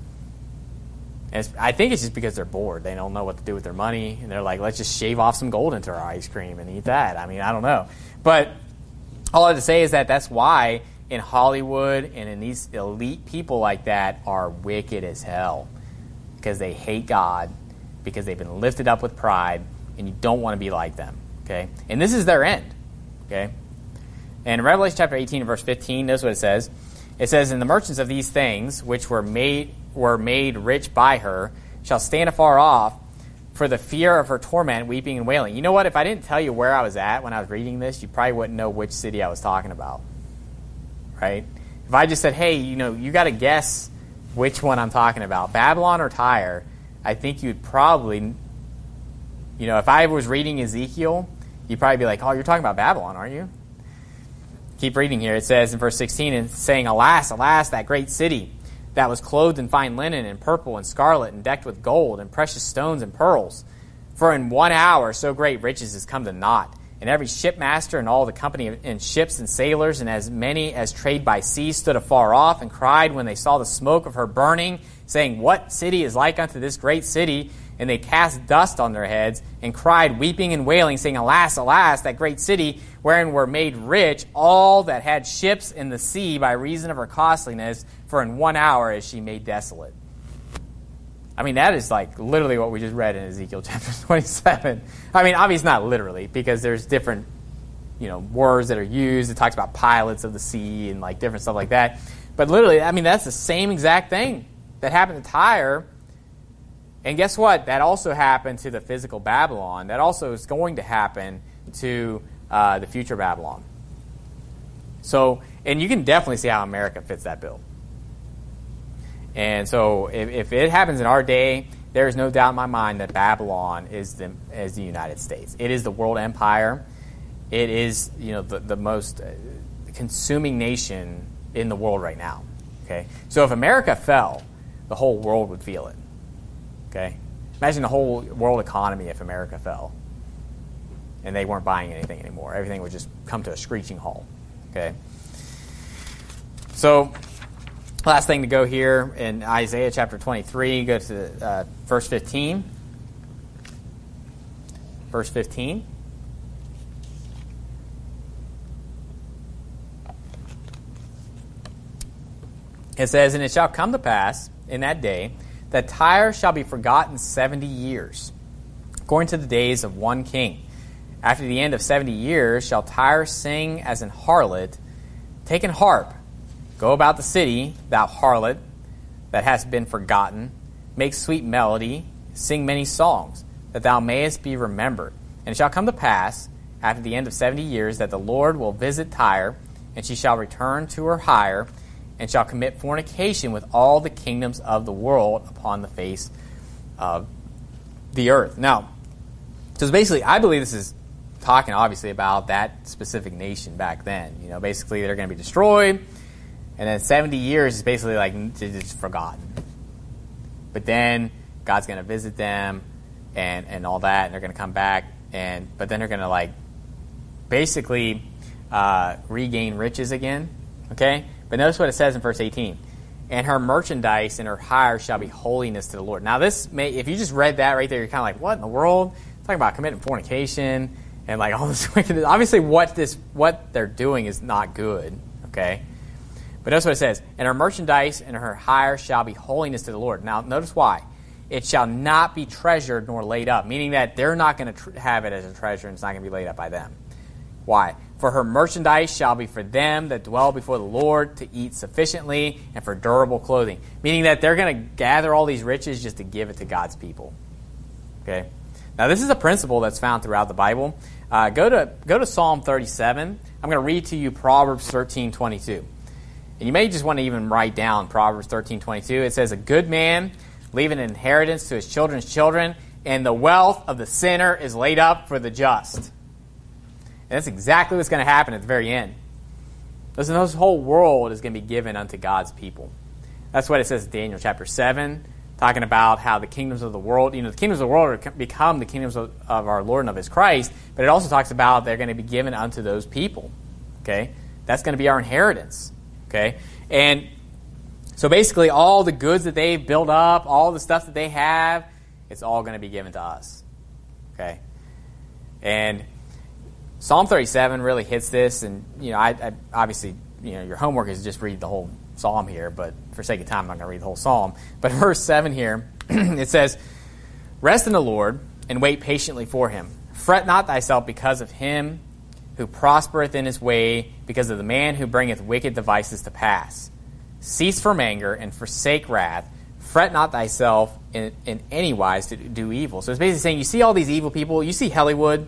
And it's, I think it's just because they're bored. They don't know what to do with their money, and they're like, let's just shave off some gold into our ice cream and eat that. I mean, I don't know. But all I have to say is that that's why in Hollywood and in these elite people like that are wicked as hell, because they hate God, because they've been lifted up with pride, and you don't want to be like them. Okay? And this is their end. Okay? And in Revelation chapter eighteen, verse fifteen, notice what it says. It says, and the merchants of these things, which were made were made rich by her, shall stand afar off for the fear of her torment, weeping and wailing. You know what? If I didn't tell you where I was at when I was reading this, you probably wouldn't know which city I was talking about. Right? If I just said, hey, you know, you got to guess which one I'm talking about, Babylon or Tyre, I think you'd probably, you know, if I was reading Ezekiel, you'd probably be like, oh, you're talking about Babylon, aren't you? Keep reading here. It says in verse sixteen, and saying, alas, alas, that great city that was clothed in fine linen and purple and scarlet and decked with gold and precious stones and pearls. For in one hour so great riches has come to naught. And every shipmaster and all the company and ships and sailors and as many as trade by sea stood afar off and cried when they saw the smoke of her burning, saying, what city is like unto this great city? And they cast dust on their heads and cried, weeping and wailing, saying, alas, alas, that great city, wherein were made rich all that had ships in the sea by reason of her costliness, for in one hour is she made desolate. I mean, that is like literally what we just read in Ezekiel chapter twenty-seven. I mean, obviously not literally, because there's different, you know, words that are used. It talks about pilots of the sea and like different stuff like that. But literally, I mean, that's the same exact thing that happened to Tyre. And guess what? That also happened to the physical Babylon. That also is going to happen to uh, the future Babylon. So, and you can definitely see how America fits that bill. And so if, if it happens in our day, there is no doubt in my mind that Babylon is the, is the United States. It is the world empire. It is, you know, the, the most consuming nation in the world right now. Okay? So if America fell, the whole world would feel it. Okay? Imagine the whole world economy if America fell and they weren't buying anything anymore. Everything would just come to a screeching halt. Okay? So, last thing to go here in Isaiah chapter twenty-three, go to uh, verse fifteen. Verse fifteen. It says, and it shall come to pass in that day that Tyre shall be forgotten seventy years, according to the days of one king. After the end of seventy years shall Tyre sing as an harlot, Take an harp, go about the city, thou harlot, that hast been forgotten. Make sweet melody, sing many songs, that thou mayest be remembered. And it shall come to pass, after the end of seventy years, that the Lord will visit Tyre, and she shall return to her hire, and shall commit fornication with all the kingdoms of the world upon the face of the earth. Now, so basically, I believe this is talking, obviously, about that specific nation back then. You know, basically, they're going to be destroyed, and then seventy years is basically like just forgotten. But then God's going to visit them, and, and all that, and they're going to come back, and but then they're going to like basically uh, regain riches again. Okay, but notice what it says in verse eighteen. And her merchandise and her hire shall be holiness to the Lord. Now, this may, if you just read that right there, you're kind of like, what in the world? It's talking about committing fornication and like all this wickedness. Obviously, what this what they're doing is not good. Okay, but notice what it says. And her merchandise and her hire shall be holiness to the Lord. Now, notice why. It shall not be treasured nor laid up, meaning that they're not going to tr- have it as a treasure, and it's not going to be laid up by them. Why? For her merchandise shall be for them that dwell before the Lord to eat sufficiently and for durable clothing. Meaning that they're going to gather all these riches just to give it to God's people. Okay. Now this is a principle that's found throughout the Bible. Uh, go to go to Psalm thirty-seven. I'm going to read to you Proverbs thirteen twenty-two. And you may just want to even write down Proverbs thirteen twenty-two. It says, a good man leave an inheritance to his children's children, and the wealth of the sinner is laid up for the just. And that's exactly what's going to happen at the very end. Listen, this whole world is going to be given unto God's people. That's what it says in Daniel chapter seven, talking about how the kingdoms of the world, you know, the kingdoms of the world are become the kingdoms of, of our Lord and of his Christ, but it also talks about they're going to be given unto those people. Okay? That's going to be our inheritance. Okay? And so basically all the goods that they've built up, all the stuff that they have, it's all going to be given to us. Okay? And Psalm thirty-seven really hits this, and you know, I, I obviously, you know, your homework is just read the whole psalm here, but for sake of time, I'm not going to read the whole psalm. But verse seven here, it says, rest in the Lord, and wait patiently for him. Fret not thyself because of him who prospereth in his way, because of the man who bringeth wicked devices to pass. Cease from anger, and forsake wrath. Fret not thyself in, in any wise to do evil. So it's basically saying, you see all these evil people, you see Hollywood,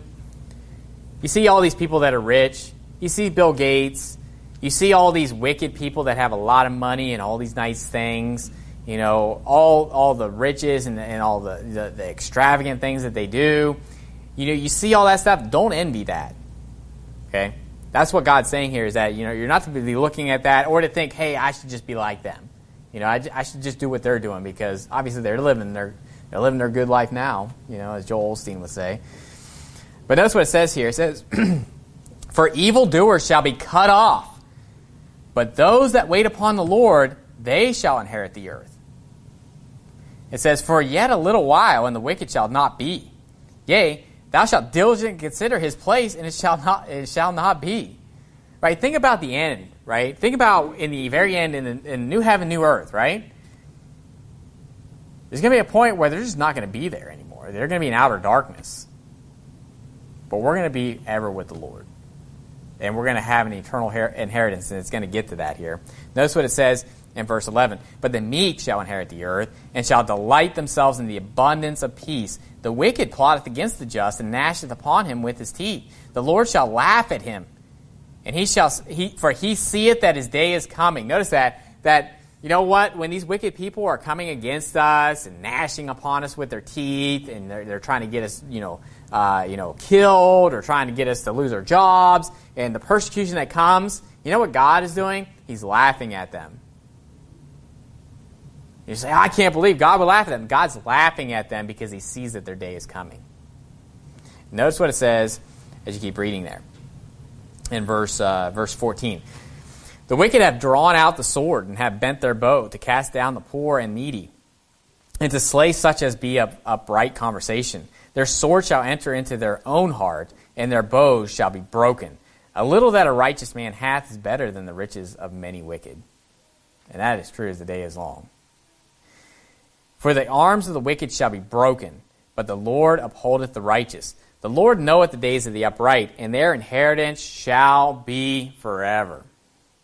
you see all these people that are rich. You see Bill Gates. You see all these wicked people that have a lot of money and all these nice things. You know, all all the riches and, and all the, the, the extravagant things that they do. You know, you see all that stuff. Don't envy that. Okay? That's what God's saying here is that, you know, you're not to be looking at that or to think, hey, I should just be like them. You know, I, I should just do what they're doing because obviously they're living their, they're living their good life now, you know, as Joel Osteen would say. But notice what it says here. It says, for evildoers shall be cut off, but those that wait upon the Lord, they shall inherit the earth. It says, for yet a little while, and the wicked shall not be. Yea, thou shalt diligently consider his place, and it shall not, it shall not be. Right? Think about the end, right? Think about in the very end, in the in new heaven, new earth, right? There's going to be a point where they're just not going to be there anymore. They're going to be in outer darkness. But we're going to be ever with the Lord. And we're going to have an eternal her- inheritance, and it's going to get to that here. Notice what it says in verse eleven. But the meek shall inherit the earth, and shall delight themselves in the abundance of peace. The wicked plotteth against the just, and gnasheth upon him with his teeth. The Lord shall laugh at him, and he shall, he, for he seeth that his day is coming. Notice that, that, you know what, when these wicked people are coming against us and gnashing upon us with their teeth, and they're, they're trying to get us, you know, uh, you know, killed, or trying to get us to lose our jobs, and the persecution that comes, you know what God is doing? He's laughing at them. You say, I can't believe God would laugh at them. God's laughing at them because he sees that their day is coming. Notice what it says as you keep reading there. In verse uh, verse fourteen. The wicked have drawn out the sword and have bent their bow to cast down the poor and needy, and to slay such as be of upright conversation. Their sword shall enter into their own heart, and their bows shall be broken. A little that a righteous man hath is better than the riches of many wicked. And that is true as the day is long. For the arms of the wicked shall be broken, but the Lord upholdeth the righteous. The Lord knoweth the days of the upright, and their inheritance shall be forever.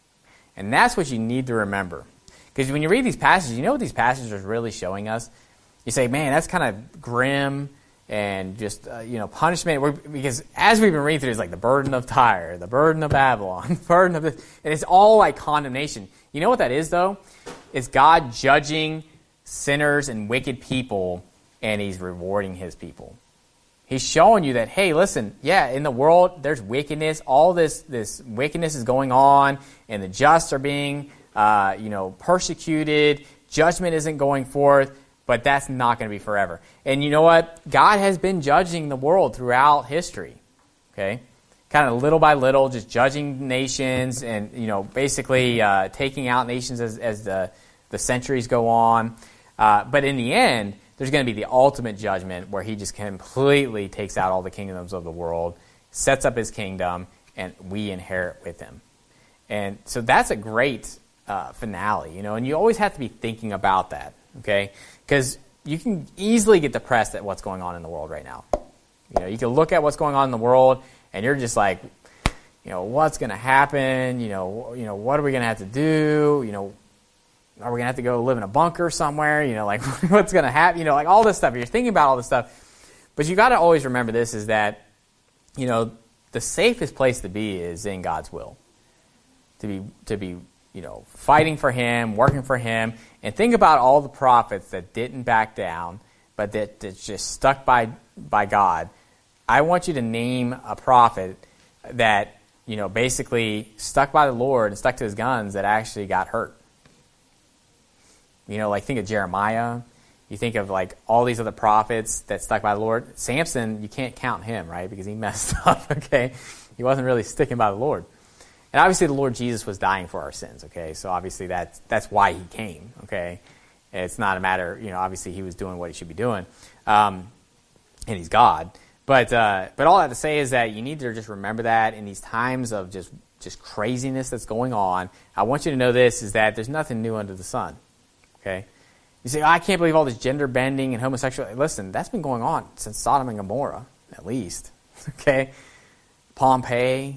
And that's what you need to remember. Because when you read these passages, you know what these passages are really showing us? You say, man, that's kind of grim and just, uh, you know, punishment. We're, because as we've been reading through, it's like the burden of Tyre, the burden of Babylon, the burden of this. And it's all like condemnation. You know what that is, though? It's God judging sinners and wicked people, and he's rewarding his people. He's showing you that, hey, listen, yeah, in the world, there's wickedness. All this this wickedness is going on, and the just are being, uh, you know, persecuted. Judgment isn't going forth, but that's not going to be forever. And you know what? God has been judging the world throughout history, okay? Kind of little by little, just judging nations and, you know, basically uh, taking out nations as, as the, the centuries go on. Uh, but in the end, there's going to be the ultimate judgment where he just completely takes out all the kingdoms of the world, sets up his kingdom, and we inherit with him. And so that's a great uh, finale, you know, and you always have to be thinking about that, okay? Because you can easily get depressed at what's going on in the world right now. You know, you can look at what's going on in the world, and you're just like, you know, what's going to happen? You know, you know, what are we going to have to do? You know, are we going to have to go live in a bunker somewhere? You know, like, what's going to happen? You know, like all this stuff. You're thinking about all this stuff. But you got to always remember this, is that, you know, the safest place to be is in God's will. To be, to be, you know, fighting for him, working for him. And think about all the prophets that didn't back down, but that, that just stuck by, by God. I want you to name a prophet that, you know, basically stuck by the Lord and stuck to his guns that actually got hurt. You know, like think of Jeremiah. You think of like all these other prophets that stuck by the Lord. Samson, you can't count him, right? Because he messed up, okay? He wasn't really sticking by the Lord. And obviously the Lord Jesus was dying for our sins, okay? So obviously that's, that's why he came, okay? It's not a matter, you know, obviously he was doing what he should be doing. Um, and he's God. But uh, but all I have to say is that you need to just remember that in these times of just, just craziness that's going on. I want you to know this, is that there's nothing new under the sun. Okay, you say, oh, I can't believe all this gender bending and homosexuality. Listen, that's been going on since Sodom and Gomorrah, at least. Okay, Pompeii,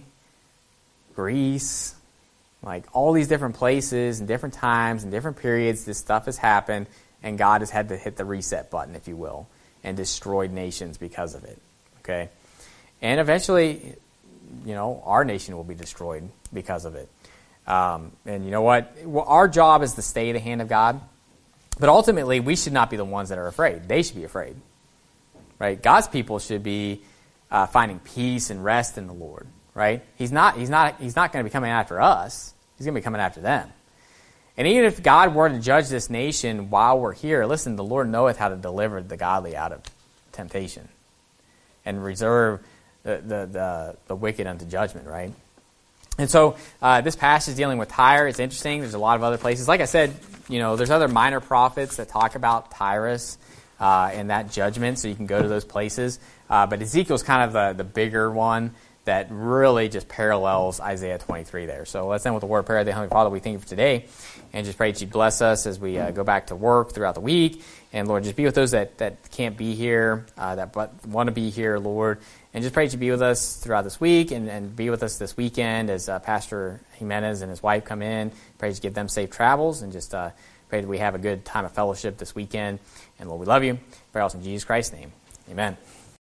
Greece, like all these different places and different times and different periods, this stuff has happened, and God has had to hit the reset button, if you will, and destroyed nations because of it. Okay, and eventually, you know, our nation will be destroyed because of it. Um, and you know what? Well, our job is to stay the hand of God. But ultimately, we should not be the ones that are afraid. They should be afraid, right? God's people should be uh, finding peace and rest in the Lord, right? He's not. He's not. He's not going to be coming after us. He's going to be coming after them. And even if God were to judge this nation while we're here, listen, the Lord knoweth how to deliver the godly out of temptation, and reserve the the the, the wicked unto judgment, right? And so uh, this passage is dealing with Tyre. It's interesting. There's a lot of other places. Like I said, you know, there's other minor prophets that talk about Tyrus uh, and that judgment, so you can go to those places. Uh, but Ezekiel's kind of the, the bigger one that really just parallels Isaiah twenty-three there. So let's end with the word of prayer. Heavenly Father, we thank you for today, and just pray that you bless us as we uh, go back to work throughout the week. And Lord, just be with those that, that can't be here, uh, that but want to be here, Lord. And just pray that you be with us throughout this week, and, and be with us this weekend as uh, Pastor Jimenez and his wife come in. Pray that you give them safe travels, and just uh, pray that we have a good time of fellowship this weekend. And Lord, we love you. Pray also in Jesus Christ's name. Amen.